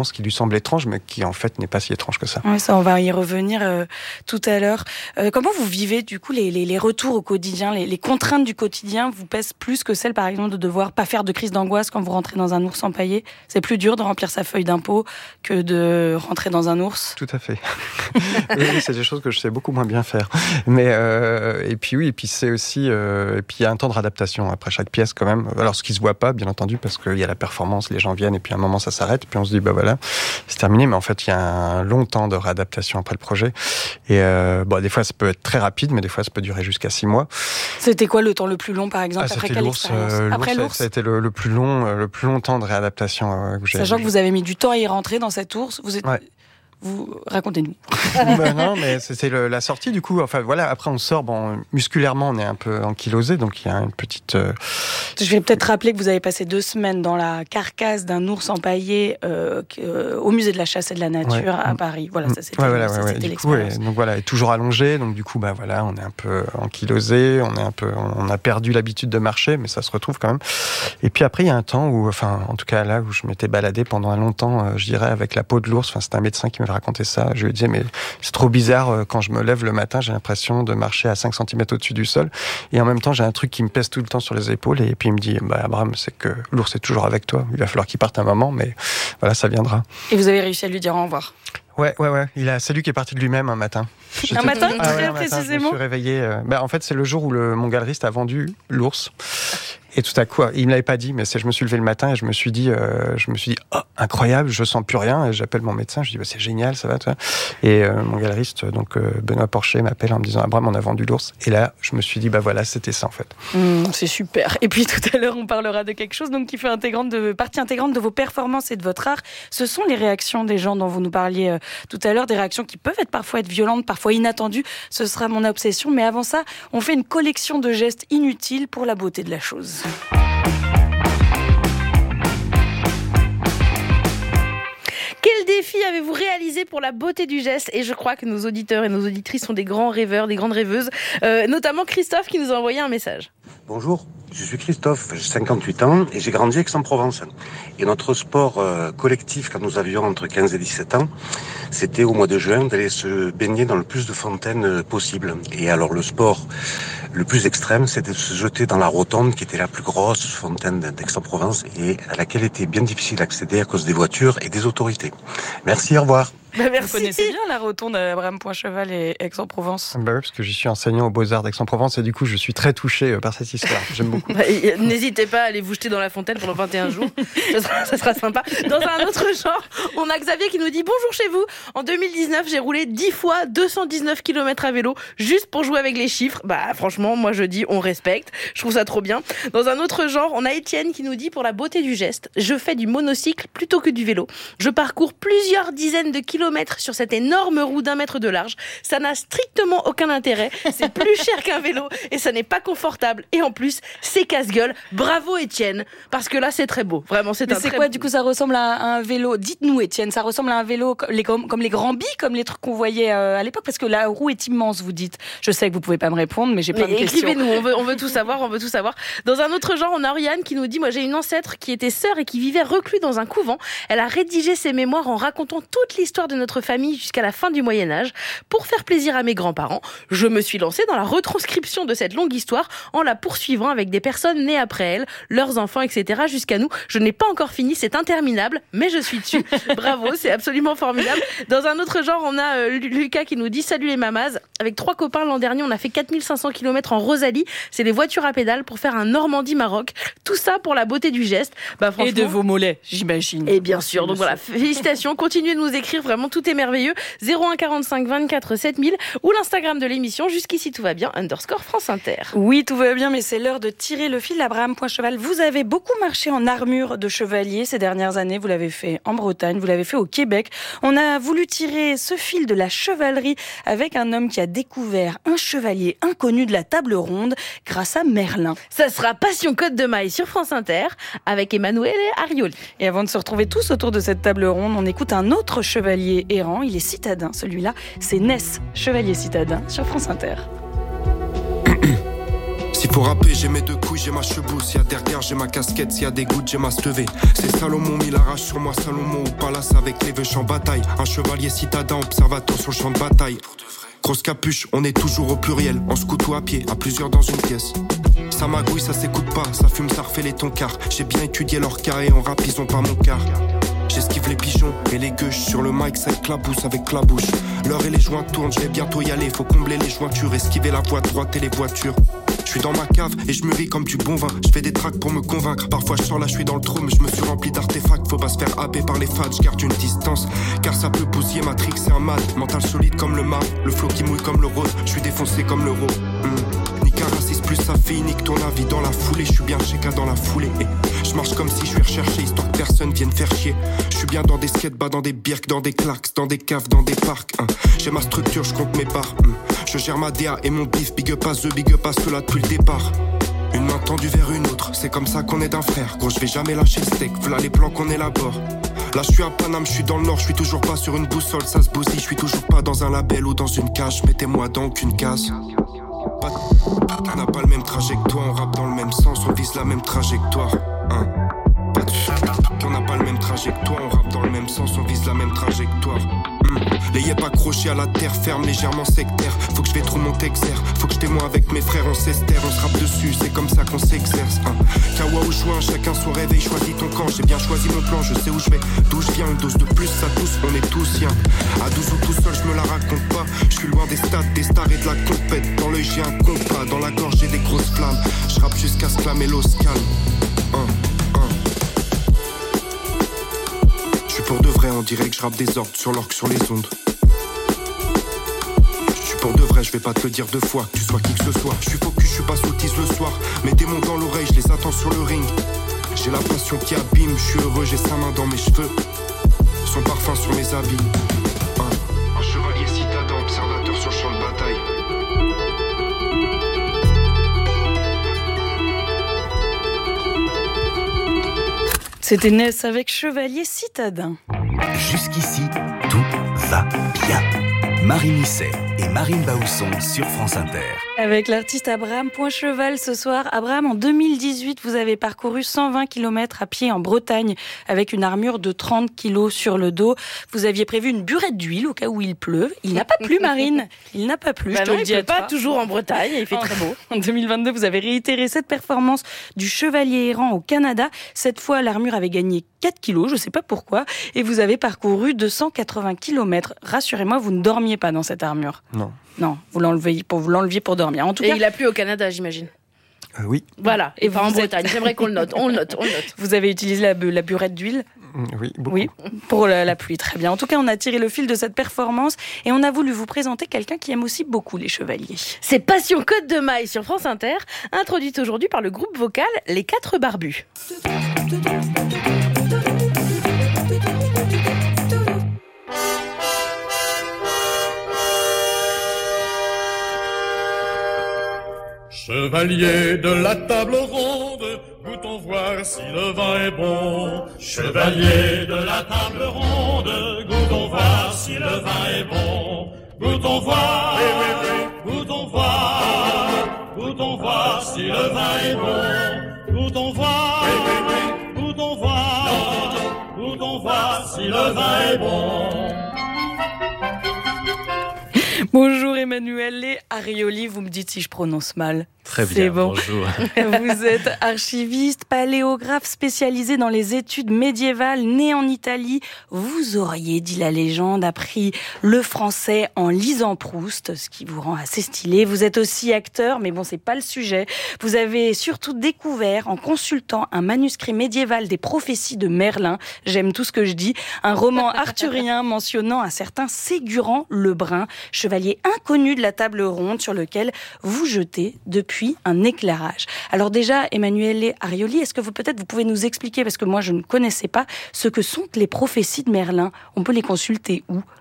expérience qui lui semble étrange, mais qui en fait n'est pas si étrange que ça. Oui, ça, on va y revenir euh, tout à l'heure. Euh, comment vous vivez du coup les, les, les retours au quotidien, les, les contraintes du quotidien vous pèsent plus que celle, par exemple, de devoir pas faire de crise d'angoisse quand vous rentrez dans un ours empaillé? C'est plus dur de remplir sa feuille d'impôt que de rentrer dans un ours? Tout à fait. Oui, c'est des choses que je sais beaucoup moins bien faire. Mais euh, et puis oui, et puis c'est aussi euh, et puis il y a un temps de réadaptation après chaque pièce quand même. Alors ce qui se voit pas, bien entendu, parce qu'il y a la performance, les gens viennent et puis à un moment ça s'arrête, puis on se dit bah voilà, c'est terminé. Mais en fait il y a un long temps de réadaptation après le projet. Et euh, bon, des fois ça peut être très rapide, mais des fois ça peut durer jusqu'à six mois. C'était quoi le temps le plus long, par exemple, ah, après quelle l'ours, expérience euh, Après l'ours, l'ours, ça a été le, le plus long, euh, le plus long temps de réadaptation. Euh, que j'ai, sachant j'ai... que vous avez mis du temps à y rentrer dans cet ours. Vous êtes ouais. Vous racontez-nous. Ben non, mais c'était le, la sortie du coup. Enfin voilà, après on sort. Bon, musculairement, on est un peu ankylosé, donc il y a une petite. Euh... Je vais peut-être rappeler que vous avez passé deux semaines dans la carcasse d'un ours empaillé euh, euh, au musée de la chasse et de la nature ouais. à Paris. Voilà, ça c'était, ouais, voilà, ça, ouais, c'était ouais. l'expérience. Coup, ouais, donc voilà, est toujours allongé. Donc du coup, bah voilà, on est un peu ankylosé, on est un peu, on a perdu l'habitude de marcher, mais ça se retrouve quand même. Et puis après, il y a un temps où, enfin, en tout cas là où je m'étais baladé pendant un long temps, euh, je dirais avec la peau de l'ours. Enfin, c'était un médecin qui m'avait raconté ça. Je lui disais, mais c'est trop bizarre, quand je me lève le matin, j'ai l'impression de marcher à cinq centimètres au-dessus du sol. Et en même temps, j'ai un truc qui me pèse tout le temps sur les épaules. Et puis il me dit, bah, Abraham, c'est que l'ours est toujours avec toi. Il va falloir qu'il parte un moment, mais voilà, ça viendra. Et vous avez réussi à lui dire au revoir? Ouais, ouais, ouais. Il a, c'est lui qui est parti de lui-même un matin. J'étais... Un matin, ah, très ouais, un matin, précisément. Je me suis réveillé. Euh... Bah, en fait, c'est le jour où le, mon galeriste a vendu l'ours. Et tout à coup, il me l'avait pas dit, mais c'est, je me suis levé le matin et je me suis dit, euh, je me suis dit, oh, incroyable, je sens plus rien. Et j'appelle mon médecin, je dis, bah, c'est génial, ça va, toi. Et euh, mon galeriste, donc euh, Benoît Porcher, m'appelle en me disant, Abraham, on a vendu l'ours. Et là, je me suis dit, bah voilà, c'était ça en fait. Mmh, c'est super. Et puis tout à l'heure, on parlera de quelque chose donc qui fait intégrante de partie intégrante de vos performances et de votre art. Ce sont les réactions des gens dont vous nous parliez euh, tout à l'heure, des réactions qui peuvent être parfois être violentes, parfois inattendues. Ce sera mon obsession. Mais avant ça, on fait une collection de gestes inutiles pour la beauté de la chose. Quel défi avez-vous réalisé pour la beauté du geste? Et je crois que nos auditeurs et nos auditrices sont des grands rêveurs, des grandes rêveuses, euh, notamment Christophe qui nous a envoyé un message. Bonjour, je suis Christophe, j'ai cinquante-huit ans et j'ai grandi à Aix-en-Provence. Et notre sport euh, collectif quand nous avions entre quinze et dix-sept ans, c'était au mois de juin d'aller se baigner dans le plus de fontaines euh, possible. Et alors le sport le plus extrême, c'était de se jeter dans la rotonde qui était la plus grosse fontaine d'Aix-en-Provence et à laquelle était bien difficile d'accéder à cause des voitures et des autorités. Merci, au revoir. Bah, merci. Vous connaissez bien la rotonde à Abraham Poincheval et Aix-en-Provence? Bah oui, parce que j'y suis enseignant aux Beaux-Arts d'Aix-en-Provence et du coup je suis très touché par cette histoire. J'aime beaucoup. Bah, n'hésitez pas à aller vous jeter dans la fontaine pendant vingt et un jours. Ça sera, ça sera sympa. Dans un autre genre, on a Xavier qui nous dit bonjour chez vous. En deux mille dix-neuf, j'ai roulé dix fois deux cent dix-neuf kilomètres à vélo juste pour jouer avec les chiffres. Bah franchement, moi je dis on respecte. Je trouve ça trop bien. Dans un autre genre, on a Étienne qui nous dit pour la beauté du geste, je fais du monocycle plutôt que du vélo. Je parcours plusieurs dizaines de kilomètres sur cette énorme roue d'un mètre de large. Ça n'a strictement aucun intérêt. C'est plus cher qu'un vélo et ça n'est pas confortable. Et en plus, c'est casse-gueule. Bravo Étienne, parce que là c'est très beau. Vraiment, c'est Mais un c'est très quoi beau... du coup, ça ressemble à un vélo? Dites-nous Étienne, ça ressemble à un vélo comme les, comme, comme les grands billes, comme les trucs qu'on voyait euh, à l'époque, parce que la roue est immense, vous dites. Je sais que vous pouvez pas me répondre, mais j'ai plein mais de questions. Écrivez-nous, on veut, on veut tout savoir, on veut tout savoir. Dans un autre genre, on a Oriane qui nous dit, moi j'ai une ancêtre qui était sœur et qui vivait reclus dans un couvent. Elle a rédigé ses mémoires en racontant toute l'histoire de notre famille jusqu'à la fin du Moyen-Âge. Pour faire plaisir à mes grands-parents, je me suis lancée dans la retranscription de cette longue histoire en la poursuivant avec des personnes nées après elle, leurs enfants, et cetera jusqu'à nous. Je n'ai pas encore fini, c'est interminable, mais je suis dessus. Bravo, c'est absolument formidable. Dans un autre genre, on a euh, Lucas qui nous dit « Salut les mamazes ». Avec trois copains l'an dernier, on a fait quatre mille cinq cents kilomètres en Rosalie. C'est les voitures à pédales pour faire un Normandie-Maroc. Tout ça pour la beauté du geste. Bah, Et de vos mollets, j'imagine. Et bien sûr. Donc voilà, félicitations. Continuez de nous écrire, vraiment tout est merveilleux. zéro un quarante-cinq vingt-quatre sept mille ou l'Instagram de l'émission, jusqu'ici tout va bien, underscore France Inter. Oui, tout va bien, mais c'est l'heure de tirer le fil. Abraham Poincheval, vous avez beaucoup marché en armure de chevalier ces dernières années. Vous l'avez fait en Bretagne, vous l'avez fait au Québec. On a voulu tirer ce fil de la chevalerie avec un homme qui a découvert un chevalier inconnu de la table ronde grâce à Merlin. Ça sera Passion Côte de Maille sur France Inter avec Emmanuel et Arioli. Et avant de se retrouver tous autour de cette table ronde, on écoute un autre chevalier errant. Il est citadin, celui-là, c'est Ness, chevalier citadin sur France Inter. Si Faut rapper, j'ai mes deux couilles, j'ai ma chebousse. Y'a des regards, j'ai ma casquette, s'il y a des gouttes, j'ai ma stevée. C'est Salomon, mis la rage sur moi, Salomon ou Palace avec les veuches en bataille. Un chevalier citadin, observateur sur le champ de bataille. Grosse capuche, on est toujours au pluriel. En scout ou à pied, à plusieurs dans une pièce. Ça magouille, ça s'écoute pas, ça fume, ça refait les toncars. J'ai bien étudié leur cas et en rap, ils ont pas mon quart. J'esquive les pigeons et les gueuches. Sur le mic, ça éclabousse avec la bouche. L'heure et les joints tournent, je vais bientôt y aller. Faut combler les jointures, esquiver la voie droite et les voitures. Je suis dans ma cave et je mûris comme du bon vin. Je fais des tracks pour me convaincre. Parfois je sors là, je suis dans le trou, mais je me suis rempli d'artefacts. Faut pas se faire happer par les fans, je garde une distance. Car ça peut bousiller ma trick, c'est un mal. Mental solide comme le marbre, le flow qui mouille comme le rose. Je suis défoncé comme l'euro. Mmh. Nique un raciste plus sa fille, nique ton avis dans la foulée. Je suis bien chez K dans la foulée. Et je marche comme si je suis recherché, histoire que personne vienne faire chier. Je suis bien dans des skates-bas, dans des birks, dans des claques, dans des caves, dans des parcs. Hein. J'ai ma structure, je compte mes parts. Mmh. Je gère ma D A et mon bif, big up à eux, big up à ceux là depuis le départ. Une main tendue vers une autre, c'est comme ça qu'on est d'un frère. Gros, je vais jamais lâcher le steak, voilà les plans qu'on élabore. Là, je suis à Paname, je suis dans le nord, je suis toujours pas sur une boussole, ça se bousille, je suis toujours pas dans un label ou dans une cage. Mettez-moi dans aucune case. Pas de... On n'a pas le même trajet que toi, on rappe dans le même sens, on vise la même trajectoire. Hein. Pas de... On n'a pas le même trajet que toi, on rappe dans le même sens, on vise la même trajectoire. Mmh. Les yep accrochés à la terre ferme, légèrement sectaire. Faut que je vais trop mon exer, faut que je témoigne avec mes frères, on s'estère, on se rappe dessus, c'est comme ça qu'on s'exerce. Hein. Kawa ou joint, chacun son réveil, choisis ton camp. J'ai bien choisi mon plan, je sais où je vais, d'où je viens. Une dose de plus, ça tousse, on est tous siens. À douze ou tout seul, je me la raconte pas. Je suis loin des stades, des stars et de la compète. Dans l'œil j'ai un compas, dans la gorge j'ai des grosses flammes. Je rappe jusqu'à ce que la mélo se calme. Hein. Pour de vrai, on dirait que je rappe des ordres sur l'orque sur les ondes. Je suis pour de vrai, je vais pas te le dire deux fois, que tu sois qui que ce soit. Je suis focus, je suis pas sottise le soir. Mets des mots dans l'oreille, je les attends sur le ring. J'ai la passion qui abîme, je suis heureux, j'ai sa main dans mes cheveux. Son parfum sur mes habits. Un, un chevalier citadin, observateur sur le champ de bataille. C'était Ness avec Chevalier Citadin. Jusqu'ici, tout va bien. Marie Misset et Marine Baousson sur France Inter. Avec l'artiste Abraham Poincheval ce soir. Abraham, en deux mille dix-huit, vous avez parcouru cent vingt kilomètres à pied en Bretagne avec une armure de trente kilos sur le dos. Vous aviez prévu une burette d'huile au cas où il pleut. Il n'a pas plu, Marine. Il n'a pas plu, bah je te non, le dis il à pleut toi. pas toujours en Bretagne, il fait très beau. En deux mille vingt-deux, vous avez réitéré cette performance du chevalier errant au Canada. Cette fois, l'armure avait gagné quatre kilos, je ne sais pas pourquoi, et vous avez parcouru deux cent quatre-vingts kilomètres. Rassurez-moi, vous ne dormiez pas dans cette armure. Non. Non, vous l'enleviez pour, vous l'enleviez pour dormir. En tout et cas, il a plu au Canada, j'imagine. Euh, oui. Voilà, et, et pas en Bretagne. Êtes... J'aimerais qu'on le note. On le note, on le note. Vous avez utilisé la, la burette d'huile ? Oui, beaucoup. Oui, pour la, la pluie, très bien. En tout cas, on a tiré le fil de cette performance et on a voulu vous présenter quelqu'un qui aime aussi beaucoup les chevaliers. C'est Passion Côte de Maille sur France Inter, introduite aujourd'hui par le groupe vocal Les Quatre Barbus. Chevalier de la table ronde, goûtons voir si le vin est bon. Chevalier de la table ronde, goûtons voir si le vin est bon. Goûtons voir, goûtons voir, goûtons voir si le vin est bon. Goûtons voir, goûtons voir, goûtons voir si le vin est bon. Bonjour Emmanuelle Arioli, vous me dites si je prononce mal. Très bien, c'est bon. Bonjour. Vous êtes archiviste, paléographe spécialisé dans les études médiévales, né en Italie. Vous auriez, dit la légende, appris le français en lisant Proust, ce qui vous rend assez stylé. Vous êtes aussi acteur, mais bon, c'est pas le sujet. Vous avez surtout découvert, en consultant un manuscrit médiéval des prophéties de Merlin, j'aime tout ce que je dis, un roman arthurien mentionnant un certain Ségurant le Brun, chevalier inconnu de la table ronde sur lequel vous jetez depuis puis un éclairage. Alors déjà, Emmanuelle Arioli, est-ce que vous peut-être vous pouvez nous expliquer, parce que moi je ne connaissais pas, ce que sont les prophéties de Merlin. On peut les consulter où ?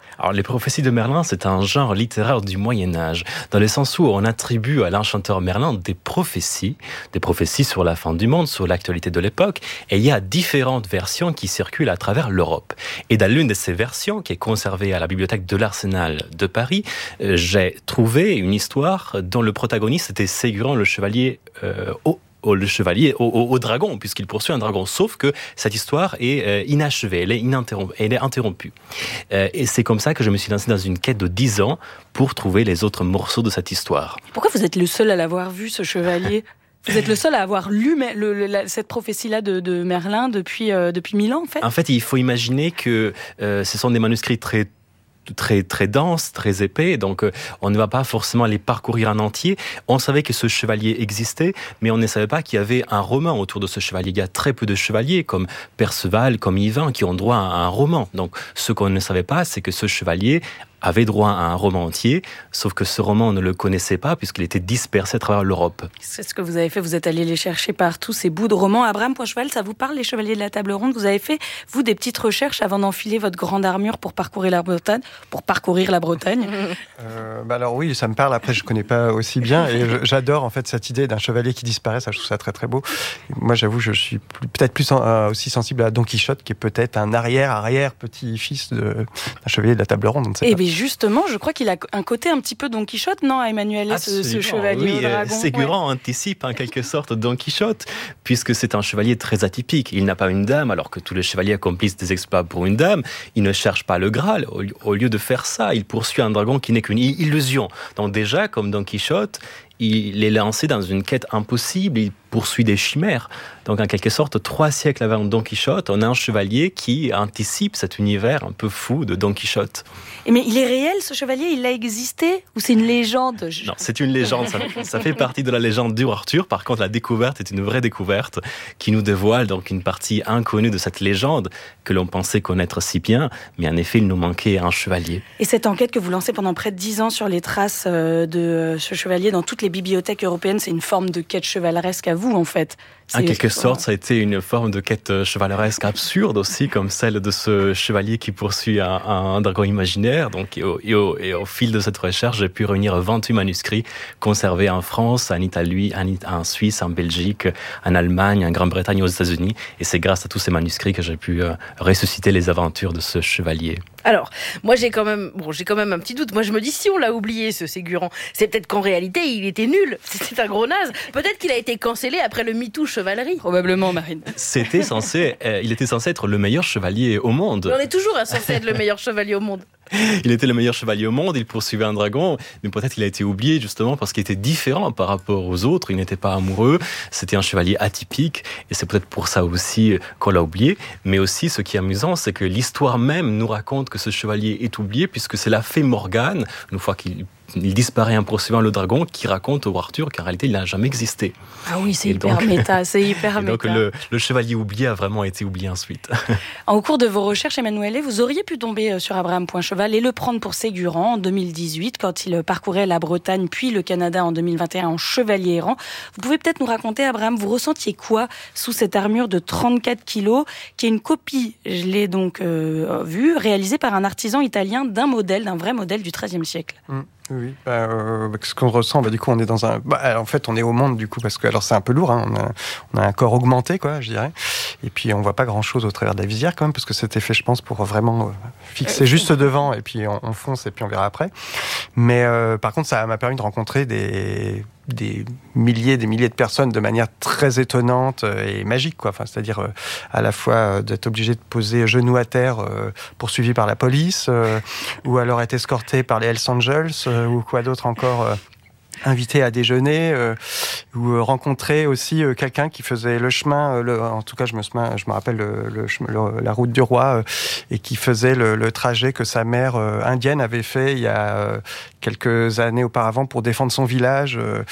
Alors, les prophéties de Merlin, c'est un genre littéraire du Moyen-Âge, dans le sens où on attribue à l'enchanteur Merlin des prophéties, des prophéties sur la fin du monde, sur l'actualité de l'époque, et il y a différentes versions qui circulent à travers l'Europe. Et dans l'une de ces versions, qui est conservée à la bibliothèque de l'Arsenal de Paris, euh, j'ai trouvé une histoire dont le protagoniste était Ségurant le chevalier euh, au Au, le chevalier, au, au, au dragon, puisqu'il poursuit un dragon. Sauf que cette histoire est euh, inachevée, elle est, ininterrompue, elle est interrompue. Euh, et c'est comme ça que je me suis lancé dans une quête de dix ans pour trouver les autres morceaux de cette histoire. Pourquoi vous êtes le seul à l'avoir vu, ce chevalier ? Vous êtes le seul à avoir lu le, le, la, cette prophétie-là de, de Merlin depuis, euh, depuis mille ans, en fait ? En fait, il faut imaginer que euh, ce sont des manuscrits très très très dense, très épais, donc euh, on ne va pas forcément les parcourir en entier. On savait que ce chevalier existait, mais on ne savait pas qu'il y avait un roman autour de ce chevalier. Il y a très peu de chevaliers comme Perceval, comme Yvain, qui ont droit à un roman. Donc ce qu'on ne savait pas, c'est que ce chevalier avait droit à un roman entier, sauf que ce roman, on ne le connaissait pas puisqu'il était dispersé à travers l'Europe. C'est ce que vous avez fait, vous êtes allé les chercher partout, ces bouts de romans. Abraham Poincheval, ça vous parle, les Chevaliers de la Table Ronde ? Vous avez fait, vous, des petites recherches avant d'enfiler votre grande armure pour parcourir la Bretagne, pour parcourir la Bretagne euh, bah Alors oui, ça me parle, après je ne connais pas aussi bien, et j'adore en fait cette idée d'un chevalier qui disparaît, ça je trouve ça très très beau. Moi j'avoue, je suis plus, peut-être plus en, aussi sensible à Don Quichotte, qui est peut-être un arrière-arrière petit-fils de, d'un Chevalier de la Table Ronde, on ne sait et pas. Bien justement, je crois qu'il a un côté un petit peu Don Quichotte, non, Emmanuel, ce, ce chevalier oui, au dragon. Ségurant ouais. anticipe en quelque sorte Don Quichotte, puisque c'est un chevalier très atypique. Il n'a pas une dame, alors que tous les chevaliers accomplissent des exploits pour une dame. Il ne cherche pas le Graal. Au lieu de faire ça, il poursuit un dragon qui n'est qu'une illusion. Donc déjà, comme Don Quichotte, il est lancé dans une quête impossible, il poursuit des chimères. Donc en quelque sorte, trois siècles avant Don Quichotte, on a un chevalier qui anticipe cet univers un peu fou de Don Quichotte. Et mais il est réel, ce chevalier ? Il a existé ? Ou c'est une légende ? Non, c'est une légende. Ça, ça fait partie de la légende du Arthur. Par contre, la découverte est une vraie découverte qui nous dévoile donc une partie inconnue de cette légende que l'on pensait connaître si bien. Mais en effet, il nous manquait un chevalier. Et cette enquête que vous lancez pendant près de dix ans sur les traces de ce chevalier dans toutes les bibliothèques européennes, c'est une forme de quête chevaleresque à vous, en fait. En quelque sorte, ça a été une forme de quête chevaleresque absurde aussi, comme celle de ce chevalier qui poursuit un, un dragon imaginaire. Donc, et au, et, au, et au fil de cette recherche, j'ai pu réunir vingt-huit manuscrits conservés en France, en Italie, en, en Suisse, en Belgique, en Allemagne, en Grande-Bretagne, aux États-Unis. Et c'est grâce à tous ces manuscrits que j'ai pu euh, ressusciter les aventures de ce chevalier. Alors, moi j'ai quand même, bon, j'ai quand même un petit doute. Moi je me dis, si on l'a oublié, ce Ségurant, c'est peut-être qu'en réalité il était nul. C'était un gros naze. Peut-être qu'il a été cancellé après le MeToo chevalerie. Probablement, Marine. C'était censé, euh, il était censé être le meilleur chevalier au monde. Mais on est toujours censé être le meilleur chevalier au monde. Il était le meilleur chevalier au monde, il poursuivait un dragon, mais peut-être qu'il a été oublié justement parce qu'il était différent par rapport aux autres, il n'était pas amoureux, c'était un chevalier atypique, et c'est peut-être pour ça aussi qu'on l'a oublié. Mais aussi, ce qui est amusant, c'est que l'histoire même nous raconte que ce chevalier est oublié, puisque c'est la fée Morgane, une fois qu'il il disparaît en poursuivant le dragon, qui raconte au Arthur qu'en réalité il n'a jamais existé. Ah oui, c'est hyper donc, méta, c'est hyper et méta. Donc le, le chevalier oublié a vraiment été oublié ensuite. Au cours de vos recherches, Emmanuel, vous auriez pu tomber sur Abraham Poincheval et le prendre pour Ségurant en deux mille dix-huit, quand il parcourait la Bretagne puis le Canada en deux mille vingt et un en chevalier errant. Vous pouvez peut-être nous raconter, Abraham, vous ressentiez quoi sous cette armure de trente-quatre kilos, qui est une copie, je l'ai donc euh, vue, réalisée par un artisan italien d'un modèle, d'un vrai modèle du treizième siècle. Mmh. Oui, bah, euh, ce qu'on ressent, bah, du coup, on est dans un. Bah, en fait, on est au monde, du coup, parce que alors c'est un peu lourd. Hein, on, a, on a un corps augmenté, quoi, je dirais. Et puis, on voit pas grand-chose au travers de la visière, quand même, parce que c'était fait, je pense, pour vraiment euh, fixer juste devant, et puis on, on fonce, et puis on verra après. Mais euh, par contre, ça m'a permis de rencontrer des des milliers, des milliers de personnes de manière très étonnante et magique, quoi. Enfin, c'est-à-dire euh, à la fois euh, d'être obligé de poser genoux à terre, euh, poursuivi par la police, euh, ou alors être escorté par les Hells Angels, euh, ou quoi d'autre encore. Euh, invité à déjeuner, euh, ou euh, rencontrer aussi euh, quelqu'un qui faisait le chemin, euh, le, en tout cas je me, je me rappelle le, le, le, la route du roi, euh, et qui faisait le, le trajet que sa mère euh, indienne avait fait il y a euh, quelques années auparavant pour défendre son village. Euh,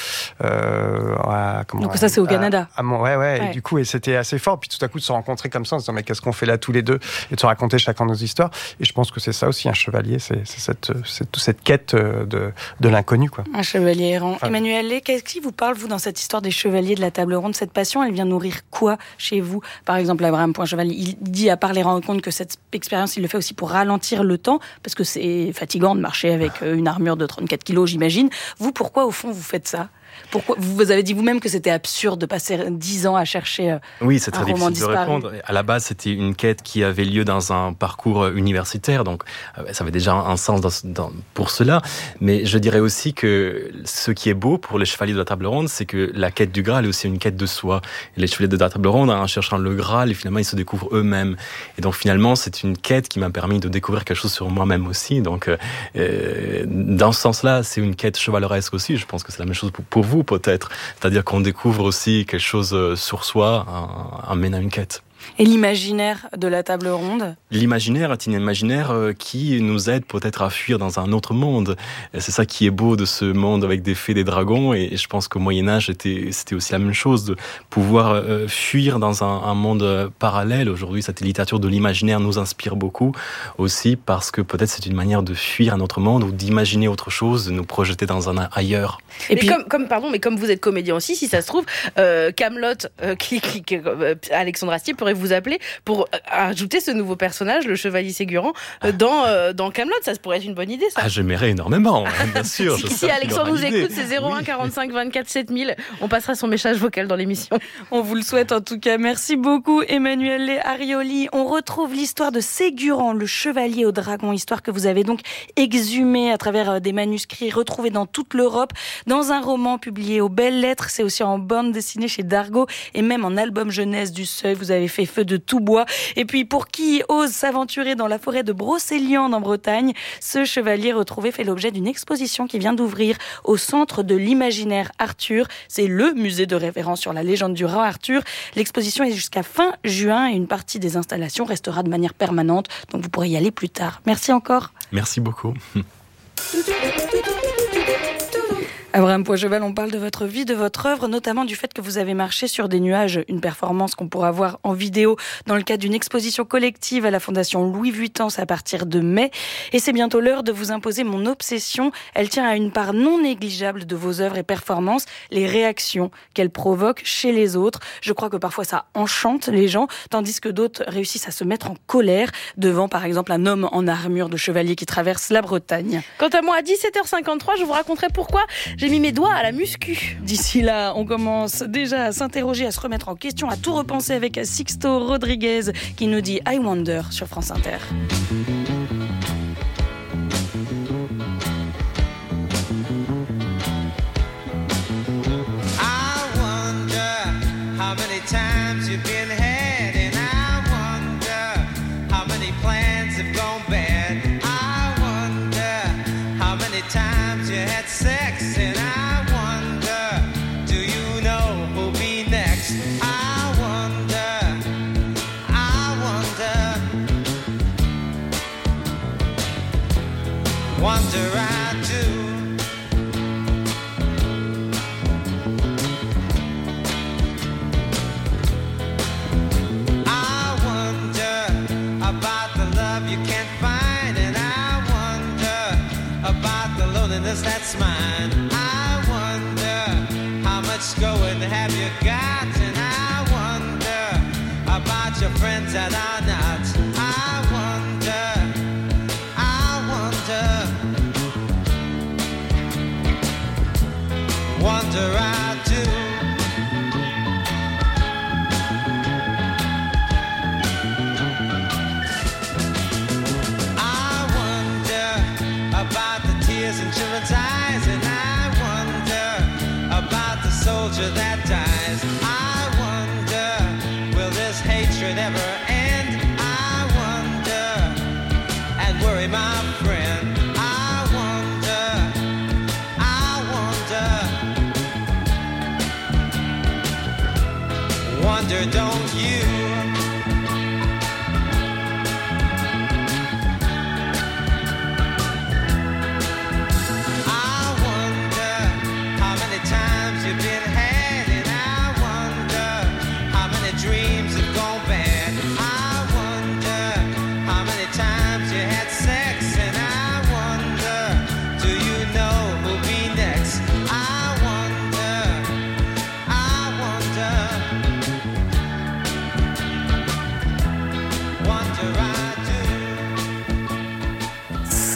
euh, à, comment, Donc ça c'est au à, Canada. À, à, ouais, ouais, ouais. ouais. Et du coup, et c'était assez fort. Puis tout à coup de se rencontrer comme ça, en se disant mais qu'est-ce qu'on fait là tous les deux, et de se raconter chacun nos histoires. Et je pense que c'est ça aussi un chevalier, c'est, c'est cette, c'est toute cette quête de, de l'inconnu, quoi. Un chevalier Talleyrand. Enfin, Emmanuel Lé, qu'est-ce qui vous parle, vous, dans cette histoire des chevaliers de la table ronde? Cette passion, elle vient nourrir quoi chez vous? Par exemple, Abraham Poincheval, il dit, à part les rencontres, que cette expérience, il le fait aussi pour ralentir le temps, parce que c'est fatigant de marcher avec une armure de trente-quatre kilos, j'imagine. Vous, pourquoi, au fond, vous faites ça? Pourquoi vous avez dit vous-même que c'était absurde de passer dix ans à chercher euh, oui, c'est très un roman difficile disparu. de répondre. À la base, c'était une quête qui avait lieu dans un parcours universitaire, donc euh, ça avait déjà un sens dans, dans, pour cela. Mais je dirais aussi que ce qui est beau pour les chevaliers de la table ronde, c'est que la quête du Graal est aussi une quête de soi. Et les chevaliers de la table ronde, en cherchant le Graal, et finalement, ils se découvrent eux-mêmes. Et donc finalement, c'est une quête qui m'a permis de découvrir quelque chose sur moi-même aussi. Donc euh, dans ce sens-là, c'est une quête chevaleresque aussi. Je pense que c'est la même chose pour, pour vous, peut-être. C'est-à-dire qu'on découvre aussi quelque chose sur soi en, en menant une quête. Et l'imaginaire de la table ronde? L'imaginaire est un imaginaire qui nous aide peut-être à fuir dans un autre monde. Et c'est ça qui est beau de ce monde avec des fées, des dragons. Et je pense qu'au Moyen-Âge, c'était, c'était aussi la même chose, de pouvoir euh, fuir dans un, un monde parallèle. Aujourd'hui, cette littérature de l'imaginaire nous inspire beaucoup aussi parce que peut-être c'est une manière de fuir un autre monde ou d'imaginer autre chose, de nous projeter dans un ailleurs. Et mais puis, comme, comme, pardon, mais comme vous êtes comédien aussi, si ça se trouve, euh, Camelot, euh, qui, qui, qui, euh, Alexandre Astier pourrait vous appeler pour ajouter ce nouveau personnage, le chevalier Ségurant, euh, dans, euh, dans Camelot. Ça pourrait être une bonne idée, ça. Ah, j'aimerais énormément, bien sûr. si, si Alexandre nous écoute, c'est zéro un quarante-cinq vingt-quatre sept mille. On passera son message vocal dans l'émission. On vous le souhaite en tout cas. Merci beaucoup, Emmanuel Lé Arioli. On retrouve l'histoire de Ségurant, le chevalier au dragon, histoire que vous avez donc exhumée à travers des manuscrits retrouvés dans toute l'Europe, dans un roman publié aux Belles Lettres. C'est aussi en bande dessinée chez Dargaud et même en album jeunesse du Seuil. Vous avez fait feu de tout bois. Et puis, pour qui ose s'aventurer dans la forêt de Brocéliande en Bretagne, ce chevalier retrouvé fait l'objet d'une exposition qui vient d'ouvrir au Centre de l'Imaginaire Arthur. C'est le musée de référence sur la légende du roi Arthur. L'exposition est jusqu'à fin juin et une partie des installations restera de manière permanente. Donc, vous pourrez y aller plus tard. Merci encore. Merci beaucoup. Abraham Poincheval, on parle de votre vie, de votre œuvre, notamment du fait que vous avez marché sur des nuages, une performance qu'on pourra voir en vidéo dans le cadre d'une exposition collective à la Fondation Louis Vuitton à partir de mai. Et c'est bientôt l'heure de vous imposer mon obsession. Elle tient à une part non négligeable de vos œuvres et performances, les réactions qu'elles provoquent chez les autres. Je crois que parfois ça enchante les gens, tandis que d'autres réussissent à se mettre en colère devant, par exemple, un homme en armure de chevalier qui traverse la Bretagne. Quant à moi, à dix-sept heures cinquante-trois, je vous raconterai pourquoi j'ai mis mes doigts à la muscu. D'ici là, on commence déjà à s'interroger, à se remettre en question, à tout repenser avec Sixto Rodriguez qui nous dit I Wonder sur France Inter. I wonder how many times you've been had, and I wonder how many plans have gone bad. I wonder how many times you had sex, and I wonder I do. I wonder about the love you can't find, and I wonder about the loneliness that's mine. I wonder how much going have you got, and I wonder about your friends that are not. I wonder, I wonder. Wonder I do. I wonder about the tears in children's eyes, and I wonder about the soldier that dies. I wonder, will this hatred ever end? I wonder, and worry my friend. I wonder, I wonder. Wonder, don't you? I wonder how many times you've been had, and I wonder how many dreams have gone bad. I wonder how many times you had sex, and I wonder, do you know who'll be next? I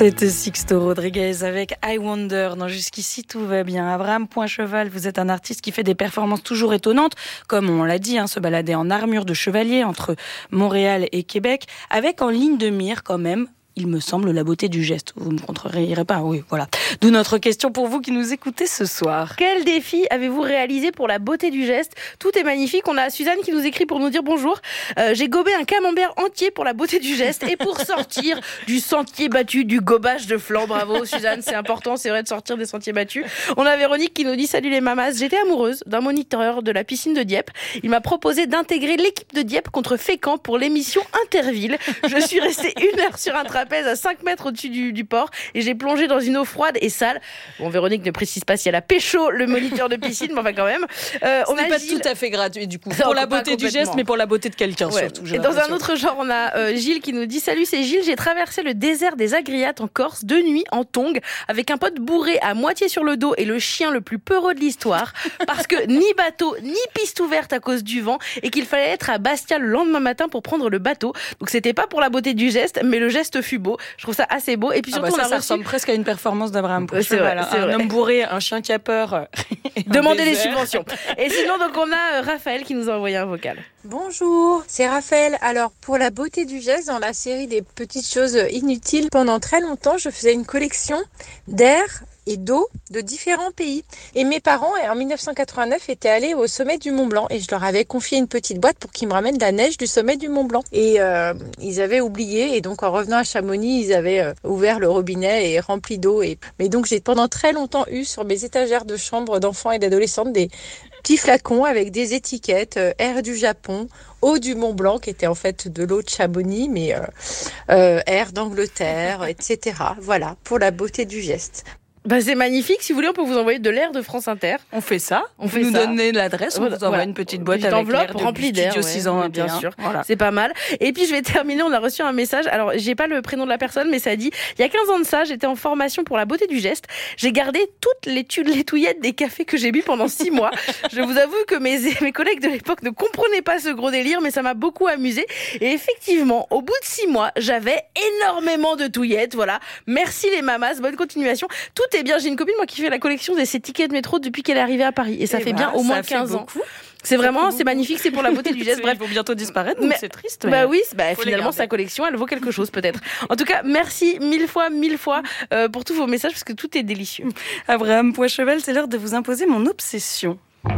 C'était Sixto Rodriguez avec I Wonder. Non, jusqu'ici, tout va bien. Abraham Poincheval, vous êtes un artiste qui fait des performances toujours étonnantes, comme on l'a dit, hein, se balader en armure de chevalier entre Montréal et Québec, avec en ligne de mire quand même, il me semble, la beauté du geste. Vous ne me contrerirez pas, oui, voilà. D'où notre question pour vous qui nous écoutez ce soir. Quel défi avez-vous réalisé pour la beauté du geste ? Tout est magnifique. On a Suzanne qui nous écrit pour nous dire bonjour. Euh, j'ai gobé un camembert entier pour la beauté du geste et pour sortir du sentier battu, du gobage de flanc. Bravo Suzanne, c'est important, c'est vrai de sortir des sentiers battus. On a Véronique qui nous dit salut les mamas. J'étais amoureuse d'un moniteur de la piscine de Dieppe. Il m'a proposé d'intégrer l'équipe de Dieppe contre Fécamp pour l'émission Interville. Je suis restée une heure sur un trapèze à cinq mètres au-dessus du, du port et j'ai plongé dans une eau froide et sale. Bon, Véronique ne précise pas si elle a pécho le moniteur de piscine, mais enfin quand même. Euh, on n'est pas Gilles... tout à fait gratuit du coup. Non, pour la beauté du geste, mais pour la beauté de quelqu'un ouais. surtout. Et dans un autre genre, on a euh, Gilles qui nous dit salut, c'est Gilles. J'ai traversé le désert des Agriates en Corse de nuit en tongs avec un pote bourré à moitié sur le dos et le chien le plus peureux de l'histoire parce que ni bateau ni piste ouverte à cause du vent et qu'il fallait être à Bastia le lendemain matin pour prendre le bateau. Donc c'était pas pour la beauté du geste, mais le geste fut beau. Je trouve ça assez beau. Et puis surtout, ah bah ça, on a ça reçu... ressemble presque à une performance d'Abraham Poincheval. C'est vrai, c'est un vrai. homme bourré, un chien qui a peur. Demandez des subventions. Et sinon, donc on a euh, Raphaël qui nous a envoyé un vocal. Bonjour, c'est Raphaël. Alors pour la beauté du geste, dans la série des petites choses inutiles, pendant très longtemps, je faisais une collection d'air et d'eau de différents pays. Et mes parents, en dix-neuf cent quatre-vingt-neuf, étaient allés au sommet du Mont Blanc et je leur avais confié une petite boîte pour qu'ils me ramènent de la neige du sommet du Mont Blanc. Et euh, ils avaient oublié et donc en revenant à Chamonix, ils avaient euh, ouvert le robinet et rempli d'eau. Et... Mais donc j'ai pendant très longtemps eu sur mes étagères de chambre d'enfants et d'adolescentes des petits flacons avec des étiquettes euh, air du Japon, eau du Mont Blanc, qui était en fait de l'eau de Chamonix, mais euh, euh, air d'Angleterre, et cetera. Voilà, pour la beauté du geste. Bah c'est magnifique. Si vous voulez, on peut vous envoyer de l'air de France Inter. On fait ça. On vous fait nous ça. donnez l'adresse, on vous envoie voilà. une petite boîte une avec l'air de remplie d'air, Studio six ans, bien sûr. Voilà. C'est pas mal. Et puis je vais terminer. On a reçu un message. Alors j'ai pas le prénom de la personne, mais ça dit il y a quinze ans de ça, j'étais en formation pour la beauté du geste. J'ai gardé toutes les, tu- les touillettes des cafés que j'ai bu pendant six mois. Je vous avoue que mes mes collègues de l'époque ne comprenaient pas ce gros délire, mais ça m'a beaucoup amusé. Et effectivement, au bout de six mois, j'avais énormément de touillettes. Voilà. Merci les mamas. Bonne continuation. Tout est bien. J'ai une copine moi qui fait la collection des ses tickets de métro depuis qu'elle est arrivée à Paris et ça et fait bah, bien au moins quinze ans. C'est vraiment, c'est magnifique, c'est pour la beauté du geste. Bref, il faut bientôt disparaître, donc mais, c'est triste. Bah oui, bah finalement sa collection, elle vaut quelque chose peut-être. En tout cas, merci mille fois, mille fois euh, pour tous vos messages parce que tout est délicieux. Abraham Poincheval, c'est l'heure de vous imposer mon obsession.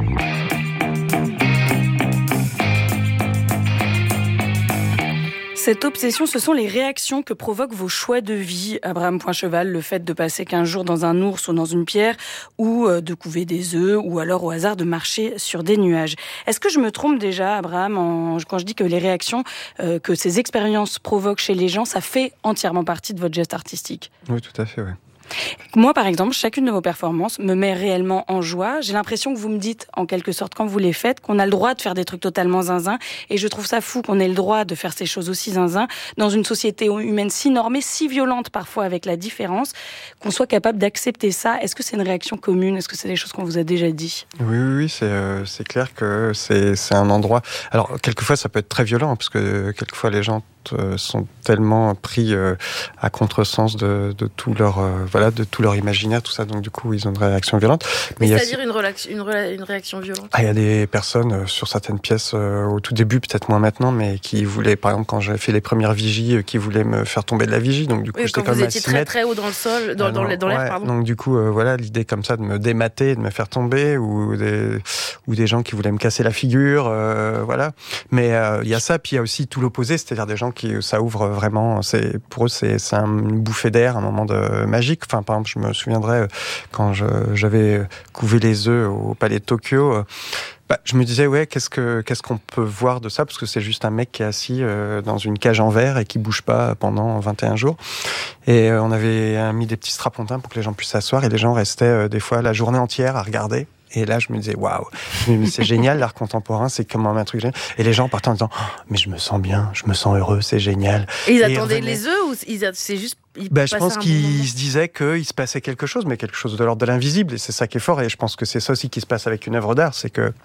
Cette obsession, ce sont les réactions que provoquent vos choix de vie. Abraham Poincheval, le fait de passer quinze jours dans un ours ou dans une pierre, ou de couver des œufs, ou alors au hasard de marcher sur des nuages. Est-ce que je me trompe déjà, Abraham, en, quand je dis que les réactions euh, que ces expériences provoquent chez les gens, ça fait entièrement partie de votre geste artistique ? Oui, tout à fait, oui. Moi, par exemple, chacune de vos performances me met réellement en joie. J'ai l'impression que vous me dites, en quelque sorte, quand vous les faites, qu'on a le droit de faire des trucs totalement zinzin. Et je trouve ça fou qu'on ait le droit de faire ces choses aussi zinzin dans une société humaine si normée, si violente parfois avec la différence, qu'on soit capable d'accepter ça. Est-ce que c'est une réaction commune ? Est-ce que c'est des choses qu'on vous a déjà dit ? Oui, oui, oui, c'est, euh, c'est clair que c'est, c'est un endroit... Alors, quelquefois, ça peut être très violent, parce que quelquefois, les gens sont tellement pris euh, à contresens de, de tout leur euh, voilà de tout leur imaginaire, tout ça, donc du coup ils ont une réaction violente. Mais, mais c'est-à-dire a... une, relax... une, rela... une réaction violente. Ah, il y a des personnes euh, sur certaines pièces euh, au tout début, peut-être moins maintenant, mais qui voulaient, par exemple, quand j'avais fait les premières vigies, euh, qui voulaient me faire tomber de la vigie, donc du coup oui, j'étais quand comme vous étiez très très haut dans le sol, dans, dans, dans l'air, ouais, pardon. Donc du coup euh, voilà l'idée comme ça de me démater, de me faire tomber, ou des ou des gens qui voulaient me casser la figure, euh, voilà. Mais il euh, y a ça, puis il y a aussi tout l'opposé, c'est-à-dire des gens qui ça ouvre vraiment, c'est, pour eux, c'est, c'est une bouffée d'air, un moment de, magique. Enfin, par exemple, je me souviendrai quand je, j'avais couvé les œufs au Palais de Tokyo, bah, je me disais, ouais, qu'est-ce, que, qu'est-ce qu'on peut voir de ça ? Parce que c'est juste un mec qui est assis euh, dans une cage en verre et qui bouge pas pendant vingt et un jours. Et euh, on avait mis des petits strapontins pour que les gens puissent s'asseoir et les gens restaient euh, des fois la journée entière à regarder. Et là, je me disais, waouh, mais c'est génial, l'art contemporain, c'est comme un truc génial. Et les gens partaient en disant, oh, mais je me sens bien, je me sens heureux, c'est génial. Et ils et attendaient ils les œufs ou ils a... c'est juste. Ben, je pense qu'ils se disaient qu'il se passait quelque chose, mais quelque chose de l'ordre de l'invisible. Et c'est ça qui est fort. Et je pense que c'est ça aussi qui se passe avec une œuvre d'art, c'est que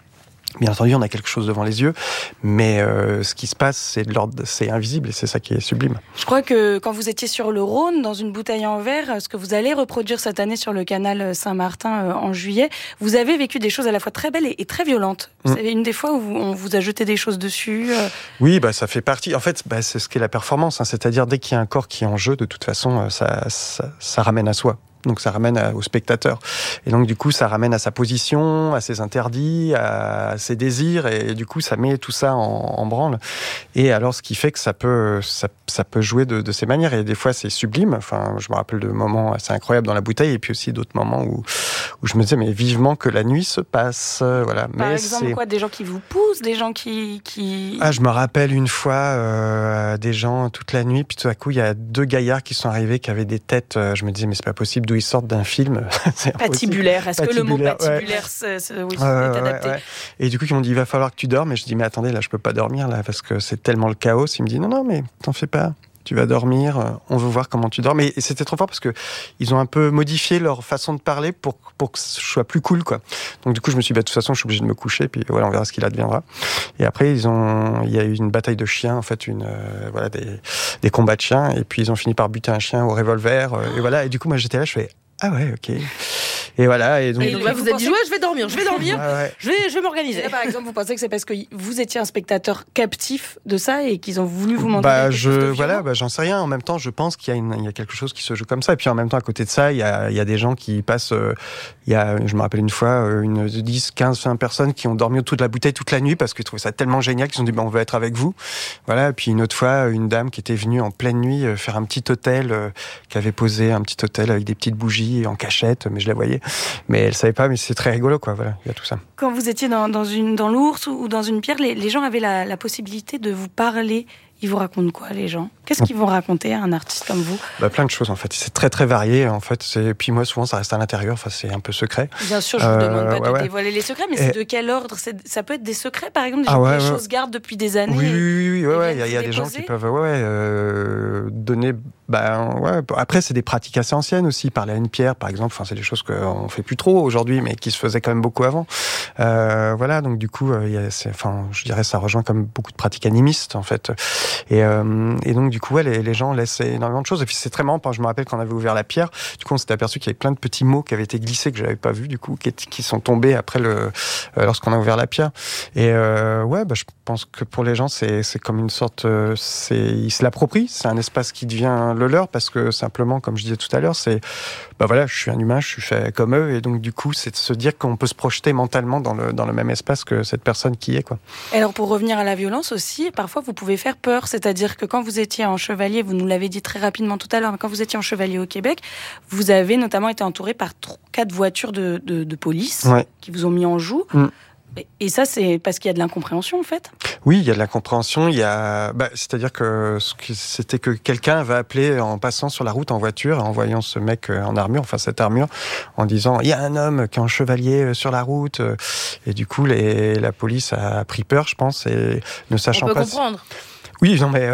Bien entendu, on a quelque chose devant les yeux, mais euh, ce qui se passe, c'est de l'ordre, c'est invisible et c'est ça qui est sublime. Je crois que quand vous étiez sur le Rhône, dans une bouteille en verre, ce que vous allez reproduire cette année sur le canal Saint-Martin euh, en juillet, vous avez vécu des choses à la fois très belles et, et très violentes. Vous savez, une des fois où vous, on vous a jeté des choses dessus. Euh... Oui, bah ça fait partie. En fait, bah, c'est ce qu'est la performance, hein, c'est-à-dire dès qu'il y a un corps qui est en jeu, de toute façon, ça, ça, ça ramène à soi. Donc ça ramène à, au spectateur. Et donc du coup, ça ramène à sa position, à ses interdits, à ses désirs, et du coup, ça met tout ça en, en branle. Et alors, ce qui fait que ça peut, ça, ça peut jouer de, de ces manières. Et des fois, c'est sublime. Enfin, je me rappelle de moments assez incroyables dans la bouteille, et puis aussi d'autres moments où, où je me disais, mais vivement que la nuit se passe. Voilà. Par mais exemple, c'est... quoi, des gens qui vous poussent, des gens qui, qui... Ah, je me rappelle une fois euh, des gens toute la nuit, puis tout à coup, il y a deux gaillards qui sont arrivés, qui avaient des têtes. Euh, je me disais, mais c'est pas possible. D'où ils sortent d'un film. C'est patibulaire. Est-ce patibulaire, que le mot patibulaire ouais. c'est, c'est, oui, ouais, ouais, est adapté ouais, ouais. Et du coup, ils m'ont dit, il va falloir que tu dormes. Et je dis, mais attendez, là, je peux pas dormir, là, parce que c'est tellement le chaos. Ils me disent, non, non, mais t'en fais pas. Tu vas dormir, on veut voir comment tu dors. Mais c'était trop fort parce que ils ont un peu modifié leur façon de parler pour, pour que ce soit plus cool, quoi. Donc, du coup, je me suis dit, bah, de toute façon, je suis obligé de me coucher, puis voilà, on verra ce qu'il adviendra. Et après, ils ont, il y a eu une bataille de chiens, en fait, une, euh, voilà, des, des combats de chiens. Et puis, ils ont fini par buter un chien au revolver. Euh, et voilà. Et du coup, moi, j'étais là, je fais, ah ouais, ok. Et voilà. Et donc, et donc là, vous, vous avez pensez... dit, ouais, je vais dormir, je vais dormir, ah ouais. je vais, je vais m'organiser. Là, par exemple, vous pensez que c'est parce que vous étiez un spectateur captif de ça et qu'ils ont voulu vous montrer bah, quelque je, chose de voilà, bah, j'en sais rien. En même temps, je pense qu'il y a, une, il y a quelque chose qui se joue comme ça. Et puis en même temps, à côté de ça, il y a, il y a des gens qui passent. Euh, il y a, je me rappelle une fois, une dix, quinze, vingt personnes qui ont dormi autour de la bouteille toute la nuit parce qu'ils trouvaient ça tellement génial qu'ils ont dit, bah, on veut être avec vous. Voilà. Et puis une autre fois, une dame qui était venue en pleine nuit faire un petit hôtel, euh, qui avait posé un petit hôtel avec des petites bougies en cachette, mais je la voyais. Mais elle savait pas, mais c'est très rigolo, quoi. Voilà, il y a tout ça. Quand vous étiez dans, dans, une, dans l'ours ou dans une pierre, les, les gens avaient la, la possibilité de vous parler. Ils vous racontent quoi, les gens ? Qu'est-ce qu'ils vont raconter à un artiste comme vous ? Bah, plein de choses, en fait. C'est très, très varié, en fait. C'est... Puis moi, souvent, ça reste à l'intérieur. Enfin, c'est un peu secret. Bien sûr, je ne vous demande pas euh, de ouais, ouais. dévoiler les secrets, mais et... c'est de quel ordre ? c'est... Ça peut être des secrets, par exemple, des ah, gens ouais, que les ouais. choses gardent depuis des années. Oui, oui, oui. Ouais, ouais. Il y a, il y a des gens qui peuvent ouais, euh, donner... Bah, ouais. Après, c'est des pratiques assez anciennes aussi. Parler à une pierre, par exemple. Enfin, c'est des choses qu'on ne fait plus trop aujourd'hui, mais qui se faisaient quand même beaucoup avant. Euh, voilà, donc du coup, euh, y a, c'est, enfin, je dirais ça rejoint comme beaucoup de pratiques animistes, en fait. Et... Euh, Et donc, du coup, ouais, les, les gens laissent énormément de choses. Et puis, c'est très marrant. Je me rappelle quand on avait ouvert la pierre, du coup, on s'était aperçu qu'il y avait plein de petits mots qui avaient été glissés, que je n'avais pas vus, du coup, qui, qui sont tombés après le, euh, lorsqu'on a ouvert la pierre. Et euh, ouais, bah, je pense que pour les gens, c'est, c'est comme une sorte... Euh, c'est, ils se l'approprient. C'est un espace qui devient le leur parce que, simplement, comme je disais tout à l'heure, c'est... Bah voilà, je suis un humain, je suis fait comme eux. Et donc, du coup, c'est de se dire qu'on peut se projeter mentalement dans le, dans le même espace que cette personne qui est, quoi. Et alors, pour revenir à la violence aussi, parfois, vous pouvez faire peur. C'est-à-dire que quand vous étiez en chevalier, vous nous l'avez dit très rapidement tout à l'heure, mais quand vous étiez en chevalier au Québec, vous avez notamment été entouré par trois, quatre voitures de, de, de police ouais. qui vous ont mis en joue. Mm. Et, et ça, c'est parce qu'il y a de l'incompréhension, en fait ? Oui, il y a de l'incompréhension. Il y a, bah, c'est-à-dire que c'était que quelqu'un va appeler en passant sur la route en voiture, en voyant ce mec en armure, enfin cette armure, en disant il y a un homme qui est en chevalier sur la route. Et du coup, les, la police a pris peur, je pense, et ne sachant pas. On peut pas. comprendre. Oui, non, mais...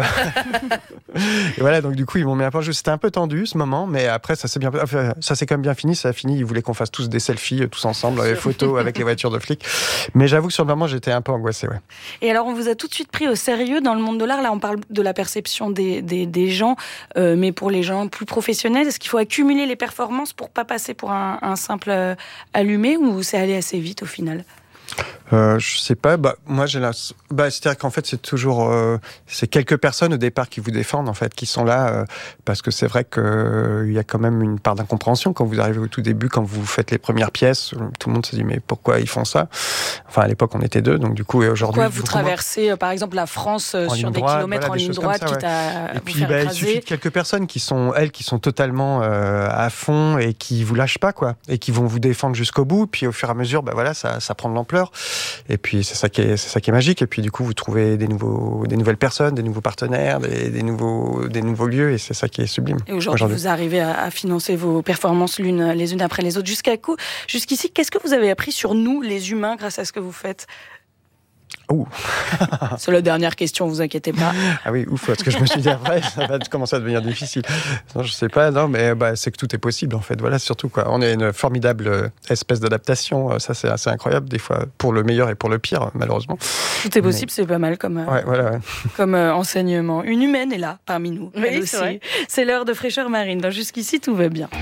et voilà, donc du coup, ils m'ont mis un peu en jeu. C'était un peu tendu, ce moment, mais après, ça s'est bien... Enfin, ça s'est quand même bien fini, ça a fini. Ils voulaient qu'on fasse tous des selfies, tous ensemble, les photos avec les voitures de flics. Mais j'avoue que sur le moment, j'étais un peu angoissé, ouais. Et alors, on vous a tout de suite pris au sérieux dans le monde de l'art. Là, on parle de la perception des, des, des gens, euh, mais pour les gens plus professionnels, est-ce qu'il faut accumuler les performances pour pas passer pour un, un simple euh, allumé, ou c'est allé assez vite au final ? Euh, je sais pas. Bah, moi, j'ai la. Bah, c'est-à-dire qu'en fait, c'est toujours, euh, c'est quelques personnes au départ qui vous défendent, en fait, qui sont là, euh, parce que c'est vrai que euh, il y a quand même une part d'incompréhension quand vous arrivez au tout début, quand vous faites les premières pièces. Tout le monde se dit mais pourquoi ils font ça ? Enfin, à l'époque, on était deux, donc du coup, et aujourd'hui. Pourquoi vous traversez, euh, par exemple, la France euh, sur des droite, kilomètres voilà, en ligne droite, ça, ouais. quitte à et vous puis, faire bah, écraser. Il suffit de quelques personnes qui sont elles, qui sont totalement euh, à fond et qui vous lâchent pas, quoi, et qui vont vous défendre jusqu'au bout. Puis au fur et à mesure, bah voilà, ça, ça prend de l'ampleur. Et puis c'est ça qui est, c'est ça qui est magique. Et puis du coup, vous trouvez des nouveaux, des nouvelles personnes, des nouveaux partenaires, des, des nouveaux, des nouveaux lieux. Et c'est ça qui est sublime. Et aujourd'hui, aujourd'hui. vous arrivez à, à financer vos performances l'une, les unes après les autres. Jusqu'à coup, jusqu'ici, qu'est-ce que vous avez appris sur nous, les humains, grâce à ce que vous faites ? Ouh. C'est la dernière question, vous inquiétez pas. Ah oui, ouf, parce que je me suis dit après, ça va commencer à devenir difficile. Non, je sais pas, non, mais bah, c'est que tout est possible en fait. Voilà, surtout quoi. On est une formidable espèce d'adaptation. Ça, c'est assez incroyable des fois, pour le meilleur et pour le pire, malheureusement. Tout est possible, mais... c'est pas mal comme, euh, ouais, voilà, ouais. comme euh, enseignement. Une humaine est là parmi nous. Oui, elle c'est aussi. vrai. C'est l'heure de fraîcheur marine. Ben, jusqu'ici, tout va bien.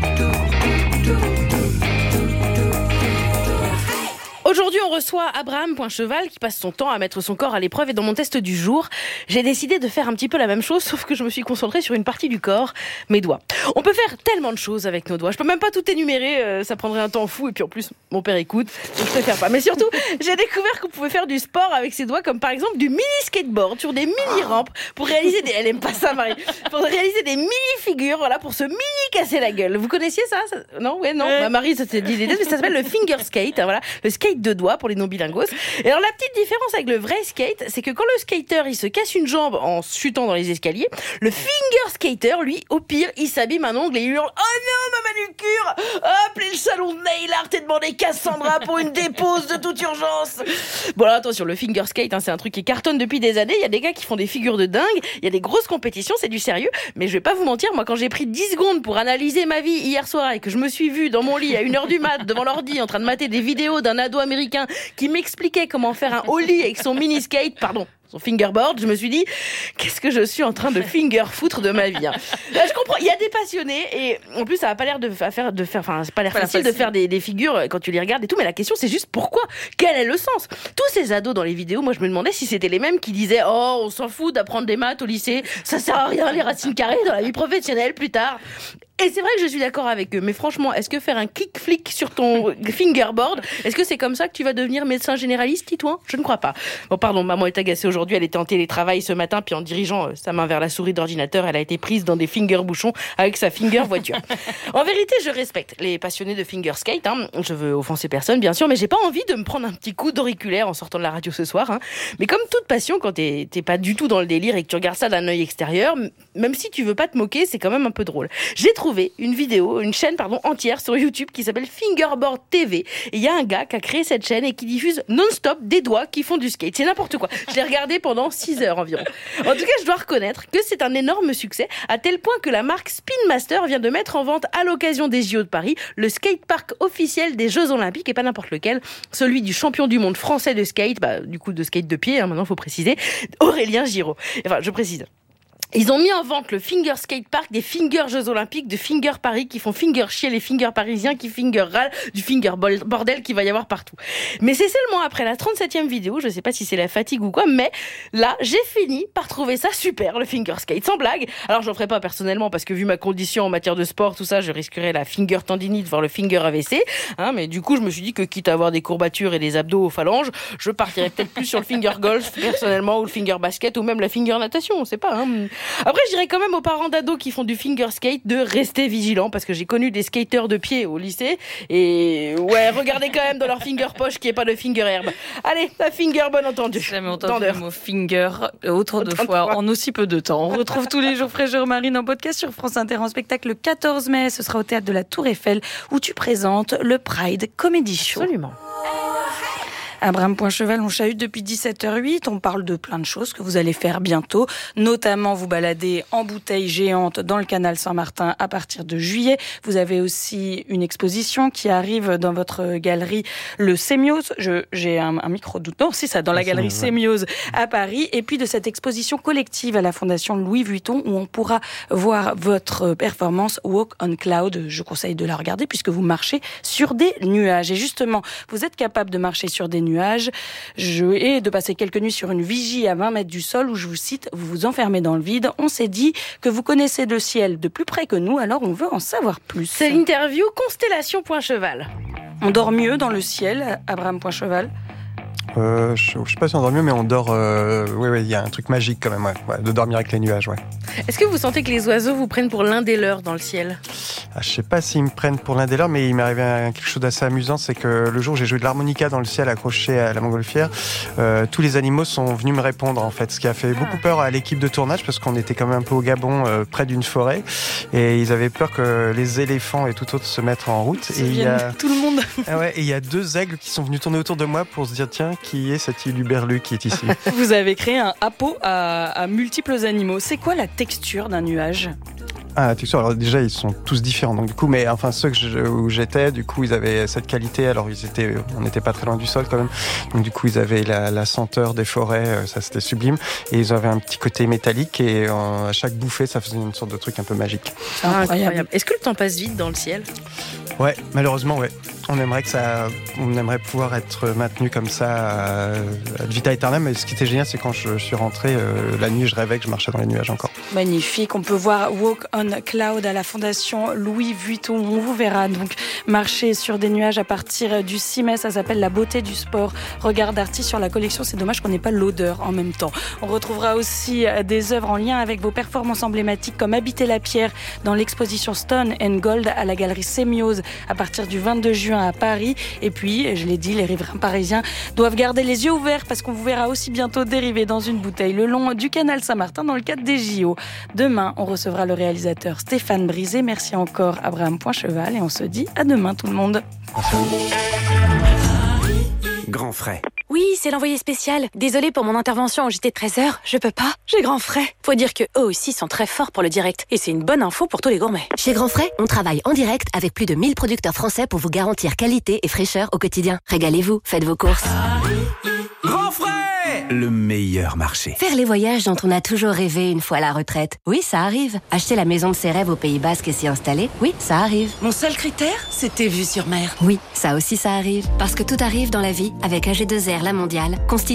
Aujourd'hui, on reçoit Abraham Poincheval qui passe son temps à mettre son corps à l'épreuve et dans mon test du jour, j'ai décidé de faire un petit peu la même chose sauf que je me suis concentrée sur une partie du corps, mes doigts. On peut faire tellement de choses avec nos doigts, je peux même pas tout énumérer, euh, ça prendrait un temps fou et puis en plus mon père écoute, donc je préfère pas. Mais surtout, j'ai découvert qu'on pouvait faire du sport avec ses doigts comme par exemple du mini skateboard sur des mini rampes pour réaliser des... Elle aime pas ça Marie. Pour réaliser des mini figures, voilà, pour se mini casser la gueule. Vous connaissiez ça, ça... Non, ouais, non. Euh... Bah, Marie, ça s'est dit l'idée, mais ça s'appelle le finger skate, hein, voilà, le skate de doigts pour les non-bilingos. Et alors la petite différence avec le vrai skate, c'est que quand le skater il se casse une jambe en chutant dans les escaliers, le finger skater, lui, au pire, il s'abîme un ongle et il hurle « Oh non, ma manucure ! Appelez le salon de nail art et demandez Cassandra pour une dépose de toute urgence !» Bon alors attention, le finger skate, hein, c'est un truc qui cartonne depuis des années. Il y a des gars qui font des figures de dingue, il y a des grosses compétitions, c'est du sérieux. Mais je vais pas vous mentir, moi quand j'ai pris dix secondes pour analyser ma vie hier soir et que je me suis vue dans mon lit à une heure du mat devant l'ordi en train de mater des vidéos d'un ado américain qui m'expliquait comment faire un ollie avec son mini skate, pardon, son fingerboard, je me suis dit, qu'est-ce que je suis en train de finger foutre de ma vie, hein. Là, je comprends, il y a des passionnés, et en plus, ça a pas l'air de faire, de faire, enfin, c'est pas l'air pas facile, facile de faire des, des figures quand tu les regardes et tout, mais la question, c'est juste pourquoi? Quel est le sens? Tous ces ados dans les vidéos, moi, je me demandais si c'était les mêmes qui disaient, oh, on s'en fout d'apprendre des maths au lycée, ça sert à rien, les racines carrées dans la vie professionnelle plus tard. Et c'est vrai que je suis d'accord avec eux, mais franchement, est-ce que faire un kick-flick sur ton fingerboard, est-ce que c'est comme ça que tu vas devenir médecin généraliste, Titouan? Je ne crois pas. Bon, pardon, maman est agacée aujourd'hui, elle était en télétravail ce matin, puis en dirigeant sa main vers la souris d'ordinateur, elle a été prise dans des finger-bouchons avec sa finger-voiture. En vérité, je respecte les passionnés de finger-skate, hein. Je veux offenser personne, bien sûr, mais j'ai pas envie de me prendre un petit coup d'auriculaire en sortant de la radio ce soir, hein. Mais comme toute passion, quand t'es, t'es pas du tout dans le délire et que tu regardes ça d'un œil extérieur, même si tu veux pas te moquer, c'est quand même un peu drôle. J'ai trouvé une vidéo, une chaîne pardon entière sur YouTube qui s'appelle Fingerboard T V. Et il y a un gars qui a créé cette chaîne et qui diffuse non-stop des doigts qui font du skate. C'est n'importe quoi. Je l'ai regardé pendant six heures environ. En tout cas, je dois reconnaître que c'est un énorme succès, à tel point que la marque Spin Master vient de mettre en vente à l'occasion des J O de Paris le skatepark officiel des Jeux Olympiques, et pas n'importe lequel, celui du champion du monde français de skate, bah, du coup de skate de pied, hein, maintenant il faut préciser, Aurélien Giraud. Enfin, je précise. Ils ont mis en vente le Finger Skate Park des Finger Jeux Olympiques de Finger Paris qui font finger chier les Finger parisiens qui finger râlent du finger bordel qu'il va y avoir partout. Mais c'est seulement après la trente-septième vidéo, je sais pas si c'est la fatigue ou quoi, mais là, j'ai fini par trouver ça super, le Finger Skate, sans blague. Alors, je le ferai pas personnellement parce que vu ma condition en matière de sport, tout ça, je risquerais la finger tendinite, voire le finger A V C, hein, mais du coup, je me suis dit que quitte à avoir des courbatures et des abdos aux phalanges, je partirais peut-être plus sur le finger golf, personnellement, ou le finger basket, ou même la finger natation, on sait pas, hein. Après, je dirais quand même aux parents d'ados qui font du finger skate de rester vigilants parce que j'ai connu des skateurs de pied au lycée et ouais, regardez quand même dans leur finger poche qu'il n'y ait pas de finger herbe. Allez, la finger bonne entendue. J'ai jamais entendu le mot finger autre de fois en aussi peu de temps. On retrouve tous les jours Fraîcheur Marine en podcast sur France Inter en spectacle le quatorze mai. Ce sera au théâtre de la Tour Eiffel où tu présentes le Pride Comedy Show. Absolument. Abraham Poincheval, on chahute depuis dix-sept heures huit. On parle de plein de choses que vous allez faire bientôt, notamment vous balader en bouteille géante dans le canal Saint-Martin à partir de juillet. Vous avez aussi une exposition qui arrive dans votre galerie, le Sémiose. Je, j'ai un, un micro doute. Non, c'est ça, dans la galerie Sémiose à Paris. Et puis de cette exposition collective à la Fondation Louis Vuitton où on pourra voir votre performance Walk on Cloud. Je conseille de la regarder puisque vous marchez sur des nuages. Et justement, vous êtes capable de marcher sur des nuages je, et de passer quelques nuits sur une vigie à vingt mètres du sol où, je vous cite, vous vous enfermez dans le vide. On s'est dit que vous connaissez le ciel de plus près que nous, alors on veut en savoir plus. C'est l'interview Constellation Poincheval. On dort mieux dans le ciel, Abraham Poincheval? Euh, je, je sais pas si on dort mieux, mais on dort... Euh, oui, oui, il y a un truc magique quand même, ouais, ouais, de dormir avec les nuages, ouais. Est-ce que vous sentez que les oiseaux vous prennent pour l'un des leurs dans le ciel? Ah, je sais pas s'ils me prennent pour l'un des leurs, mais il m'est arrivé un, quelque chose d'assez amusant, c'est que le jour où j'ai joué de l'harmonica dans le ciel accroché à la montgolfière, euh, tous les animaux sont venus me répondre en fait, ce qui a fait beaucoup peur à l'équipe de tournage parce qu'on était quand même un peu au Gabon, euh, près d'une forêt, et ils avaient peur que les éléphants et tout autre se mettent en route. Et il y a tout le monde. Ah ouais, et il y a deux aigles qui sont venus tourner autour de moi pour se dire tiens, qui est cet uluberlu qui est ici. Vous avez créé un hapeau à, à multiples animaux. C'est quoi la texture d'un nuage ? Ah, texture. Alors déjà, ils sont tous différents. Donc du coup, mais enfin ceux que je, où j'étais, du coup, ils avaient cette qualité. Alors ils étaient, on n'était pas très loin du sol quand même. Donc du coup, ils avaient la, la senteur des forêts. Ça, c'était sublime. Et ils avaient un petit côté métallique. Et euh, à chaque bouffée, ça faisait une sorte de truc un peu magique. Ah, incroyable. Est-ce que le temps passe vite dans le ciel ? Ouais, malheureusement, ouais. On aimerait que ça, on aimerait pouvoir être maintenu comme ça à vita aeternam. Mais ce qui était génial, c'est quand je suis rentré euh, la nuit, je rêvais que je marchais dans les nuages encore. Magnifique. On peut voir Walk on Cloud à la Fondation Louis Vuitton. On vous verra donc marcher sur des nuages à partir du six mai. Ça s'appelle La beauté du sport. Regard d'artiste sur la collection. C'est dommage qu'on n'ait pas l'odeur en même temps. On retrouvera aussi des œuvres en lien avec vos performances emblématiques comme Habiter la pierre dans l'exposition Stone and Gold à la galerie Sémiose à partir du vingt-deux juin à Paris. Et puis, je l'ai dit, les riverains parisiens doivent garder les yeux ouverts parce qu'on vous verra aussi bientôt dériver dans une bouteille le long du canal Saint-Martin dans le cadre des J O. Demain, on recevra le réalisateur Stéphane Brisé. Merci encore Abraham Poincheval et on se dit à demain tout le monde. Grand frais. Oui, c'est l'envoyé spécial. Désolée pour mon intervention au J T de treize heures, je peux pas, j'ai Grand Frais. Faut dire que eux aussi sont très forts pour le direct. Et c'est une bonne info pour tous les gourmets. Chez Grand Frais, on travaille en direct avec plus de mille producteurs français pour vous garantir qualité et fraîcheur au quotidien. Régalez-vous, faites vos courses. Grand frais! Le meilleur marché. Faire les voyages dont on a toujours rêvé une fois à la retraite. Oui, ça arrive. Acheter la maison de ses rêves au Pays Basque et s'y installer. Oui, ça arrive. Mon seul critère, c'était vue sur mer. Oui, ça aussi ça arrive. Parce que tout arrive dans la vie avec A G deux R La Mondiale, constituée